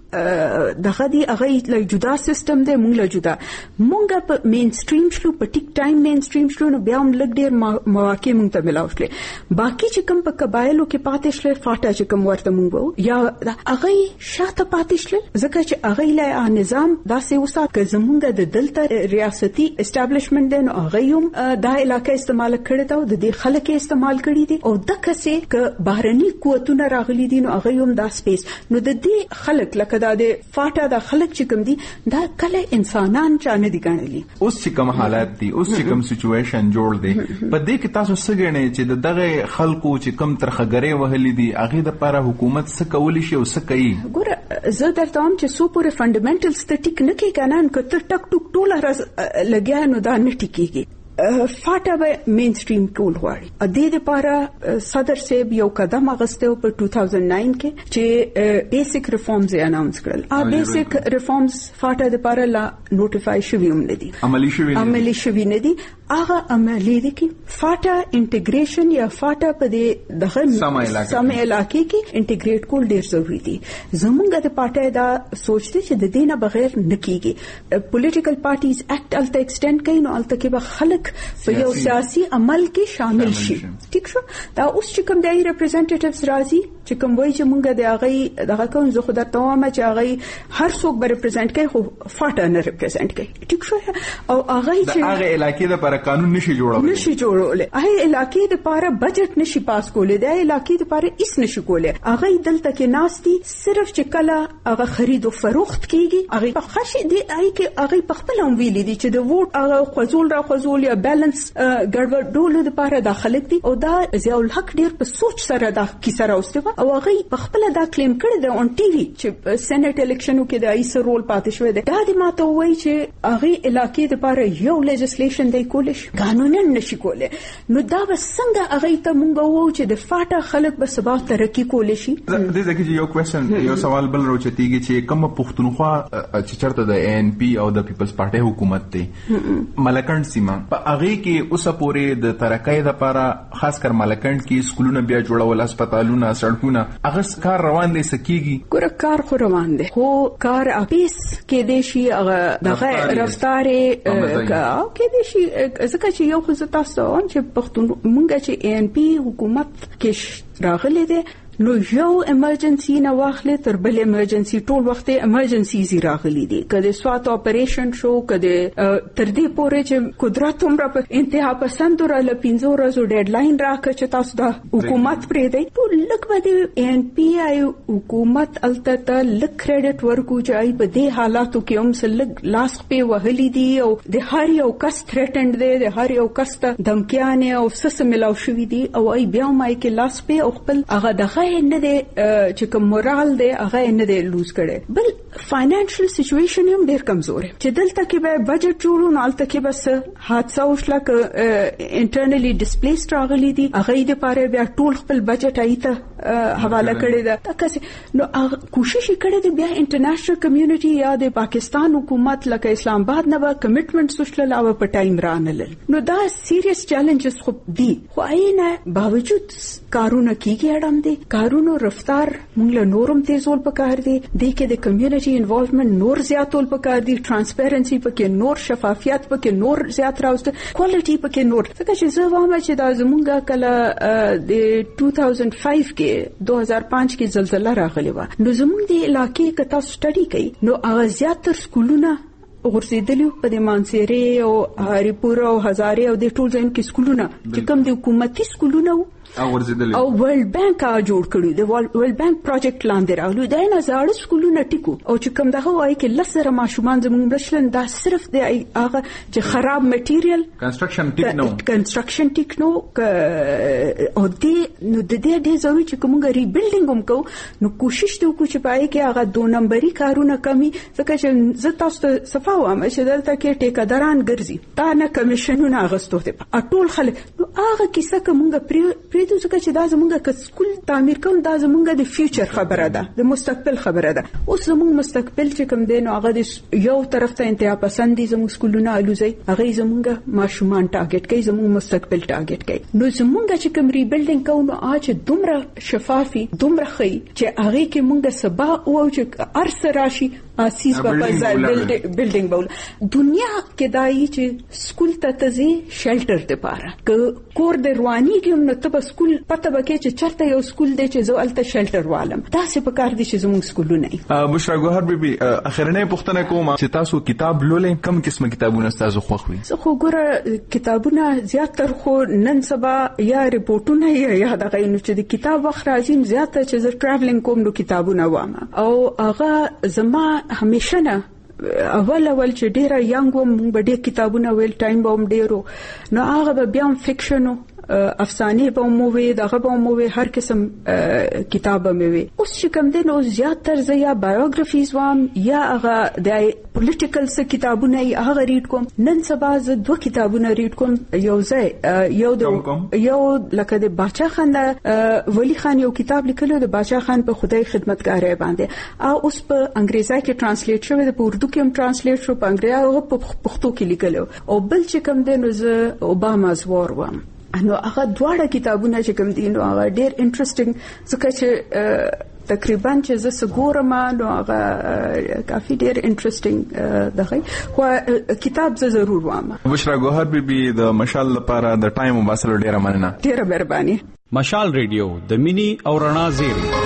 Speaker 9: دغه دی هغه له جدا سیستم دی مونږ له جدا مونږ په مین سټریم شلو په ټیک ټایم مین سټریم شلو نو بیا هم لږ ډیر مواقع مونږ ته ملاو شلې باقي چې کوم په قبایلو کې پاتې شلې فاټا چې کوم ورته مونږ یا هغه شاته پاتې شلې ځکه چې هغه له نظام داسې وسات که زمونږ د دلته ریاستي اسټابلیشمنت دی نو هغه هم دا علاقې استعمال کړي دا د دې خلک استعمال کړي دي او د کسې ک بهرني قوتونه راغلي دي نو هغه هم دا سپیس نو د دې خلک لکه دا د فاټا د خلک چې کوم دي دا کله انسانان چانه دي ګڼلي
Speaker 8: اوس چې کوم حالات دي اوس چې کوم سچويشن جوړ دی په دې کې تاسو څه ګڼئ چې دغه خلکو چې کوم ترخګرې وهلي دي هغه د لپاره حکومت څه کولی شي او څه کوي
Speaker 9: ګوره زه درته وایم چې سو پورې فندامنټلز ته ټیک نه کېږي کنه که ته ټک ټوک ټوله راز لګیا نو دا نه ټیکيږي فاټا به مین سټریم ټول غواړي ا دې لپاره صدر صاحب یو قدم اغسته په two thousand nine کې چې بیسیک ریفارمز یې اناونس کړل ا بیسیک ریفارمز فاټا لپاره لا نوټیفای شوی هم ندي
Speaker 8: عملی شوی
Speaker 9: عملی شوی ندي هغه عملی دي کې فاټا انټیګریشن یا فاټا په دې دغه سم علاقې کې انټیګریټ کول ډیر ضروری دي زمونږ د پارټي دا سوچته چې د دې نه بغیر نکېږي پولیټیکل پارټیز اکټ الته ایکسټند کوي نو الته کې به خلک په یو سیاسي عمل کې شامل شي ٹھیک شو دا اوس چې کوم د ریپرزنټیټیوز راځي چې کوم وایي چې مونږ د هغه دغه کوم زه خو درته وایم چې هغه هر څوک به ریپرزنټ کوي خو فاټا نه ریپرزنټ کوي ټیک شو او هغه چې
Speaker 8: هغه علاقې د پر قانون نشي جوړول
Speaker 9: نشي جوړول هغه علاقې د لپاره بجټ نشي پاس کولای د علاقې د لپاره هیڅ نشي کولای هغه دلته کې ناشتي صرف چې کله هغه خرید او فروخت کیږي هغه په خشي دی هغه هغه په خپل هم ویلي دي چې د ووټ هغه خزول را خزول یا بیلانس ګډوډولو د لپاره داخله دي او دا ضیاء الحق ډیر په سوچ سره دا کیسه راوستي او هغه په خپل دا کلیم کړی دی اون ټي وي چې سېنات الیکشنو کې د ایس رول پاتې شوی دی دا د ماته وایي چې هغه علاقې د لپاره یو لیجسلیشن دی کولش قانونن نشي کولای نو دا به څنګه هغه ته مونږ وو چې د فاټا خلک به سبا ترقی کولای شي
Speaker 8: د دې ځکه یو کوېسچن یو سوال بل راوچتيږي چې کوم پښتونخوا چې چرته د ان پی او د پیپلز پارټي حکومت دی ملکند سیمه په هغه کې اوسه پورې د ترقۍ لپاره خاص کر ملکند کې سکولونه بیا جوړول هسپتالونه سړکونه هغه کار روان دي سکیږي
Speaker 9: ګوره کار خو روان دي خو کار اپیس کې دي شي هغه دغه رفتار کې دي شي ځکه چې یو خو تاسو چې پښتون مونږ چې ان پی حکومت کې راغلي دي نو یو ایمرجنسي نه واخلې تر بل ایمرجنسي ټول وخت ایمرجنسي زی راغلي دي کله سوات اپریشن شو کله تر دې پورې چې قدرت هم را په انتها پسند را ل پنځو ورځو ډیډلاین راکړ چې تاسو د حکومت پرې دی ټول لک باندې ان پی آی حکومت الته ته لک کریډټ ورکو چې ای په دې حالاتو کې هم سلګ لاس په وهلي دي او د هر یو کس تھریټند دی د هر یو کس ته دمکیانه او سس ملاو شوې دي او ای بیا مای کې لاس په خپل هغه دغه نه دی چې کوم مورال دی هغه نه دی لوز کړي بل فاینانشل سچويشن هم ډیر کمزور دی چې دلته کې به بجټ جوړو نه الته کې بس حادثه وشله ک انټرنلی ډیسپلیسډ راغلي دي هغه د پاره بیا ټول خپل بجټ ایته حواله کړی دا تاسو نو کوشش کړي دی بیا انټرنیشنل کمیونټي یا د پاکستان حکومت لکه اسلام آباد نه به کمټمنټ وشله لا په ټایم رانل نو دا سیریس چیلنجز خو دي خو اینه باوجود کارونه کیږي اړم دي کارونو رفتار موږ له نورم تیزول پکار دي د کې د کمیونټي انوالومنت نور زیاتول پکار دي ترانسپیرنسي پکې نور شفافیت پکې نور زیات راوست کوالټي پکې نور څنګه چې زه وایم چې دا زمونږه کله د two thousand five کې two thousand five کې زلزلہ راغلی و نو زمونږ د علاقې کته سټډي کوي نو هغه زیاتره سکولونه ورسېدلی په د مانسيري او هریپور او هزاري او د ټول ځین کې سکولونه چې کوم د حکومتي سکولونه
Speaker 8: او ورزيدلی
Speaker 9: او ورلد بانک ا جوړ کړی د ورلد بانک پروجیکټ لاندې راغلو دا نه زاړه سکولونه ټیکو او چې کوم دغه وایي کې لسره ماشومان زموږ بشلن دا صرف د هغه چې خراب میټیریل
Speaker 8: کنستراکشن ټیک نو
Speaker 9: کنستراکشن ټیک نو او دې نو د دې د ضروري چې کومه ریبیلډینګ هم کو نو کوشش ته وکړو چې پای کې هغه دو نمبري کارونه کمی ځکه چې زه تاسو ته صفه وایم چې دلته کې ټیکاداران ګرځي دا نه کمیشنونه اغستو ته ټول خلک نو هغه کیسه کومه پری پوهېدو ځکه چې دا زمونږ که سکول تعمیر کوم دا زمونږ د فیوچر خبره ده، د مستقبل خبره ده. اوس زمونږ مستقبل چې کوم دی نو هغه د یو طرف ته انتها پسندي زمونږ سکولونه الوزي، هغه زمونږ ماشومان ټارګټ کوي، زمونږ مستقبل ټارګټ کوي. نو زمونږ چې کوم ریبلډینګ کوو نو اج دومره شفافي دومره خي چې هغه کې مونږ سبا او چې ارس راشي اساس په ځای بلډینګ بول. دنیا کې دای چې سکول ته تزي شیلټر د پاره ک کور د رواني کې نو ته په سکول پته بکې چې چرته یو سکول دی چې زه الته شیلټر والم. دا څه په کار دي چې زموږ سکولونه نه.
Speaker 8: بشرا ګوهر بیبي اخرنه پوښتنه کوم چې تاسو کتاب لولې کوم قسمه کتابونه تاسو خوښوي؟
Speaker 9: زه خو ګوره کتابونه زیات تر خو نن سبا یا ریپورتونه یا یا دغه نو چې د کتاب وخت راځم زیات چې زه ټراولینګ کوم نو کتابونه وام او هغه زما همیشه نه اول اول چې ډیره یانګ وم به ډیر کتابونه ویل ټایم به هم ډیرو نو هغه به بیا فکشنو افسانه به مو وي دغه به مو وي هر قسم کتاب مې وي. اوس چې کوم دین او زیات تر زه یا بایوګرافیز وام یا هغه د پولیټیکل څه کتابونه یې هغه ریډ کوم. نن سبا زه دوه کتابونه ریډ کوم، یو ځای یو د یو لکه د باچا خان ولی خان یو کتاب لیکلو د باچا خان په خدای خدمتګاري باندې او اوس په انګریزي کې ترانسلیټ شوی، د اردو کې هم ترانسلیټ شو، په انګریزي او په پښتو کې لیکلو. او بل چې کوم دین زه اوباما زوار وام نو هغه دواړه کتابونه چې کوم دي نو هغه ډېر انټرېسټینګ ځکه چې تقریبا چې زه سګورم نو هغه کافي ډېر انټرېسټینګ دغه خو کتاب زه ضرور وام.
Speaker 8: بشرا ګوهر بیبي د مشال لپاره د ټایم وباسلو ډېره مننه.
Speaker 9: ډېره مهرباني.
Speaker 23: مشال ریډیو د مینی او رڼا زیری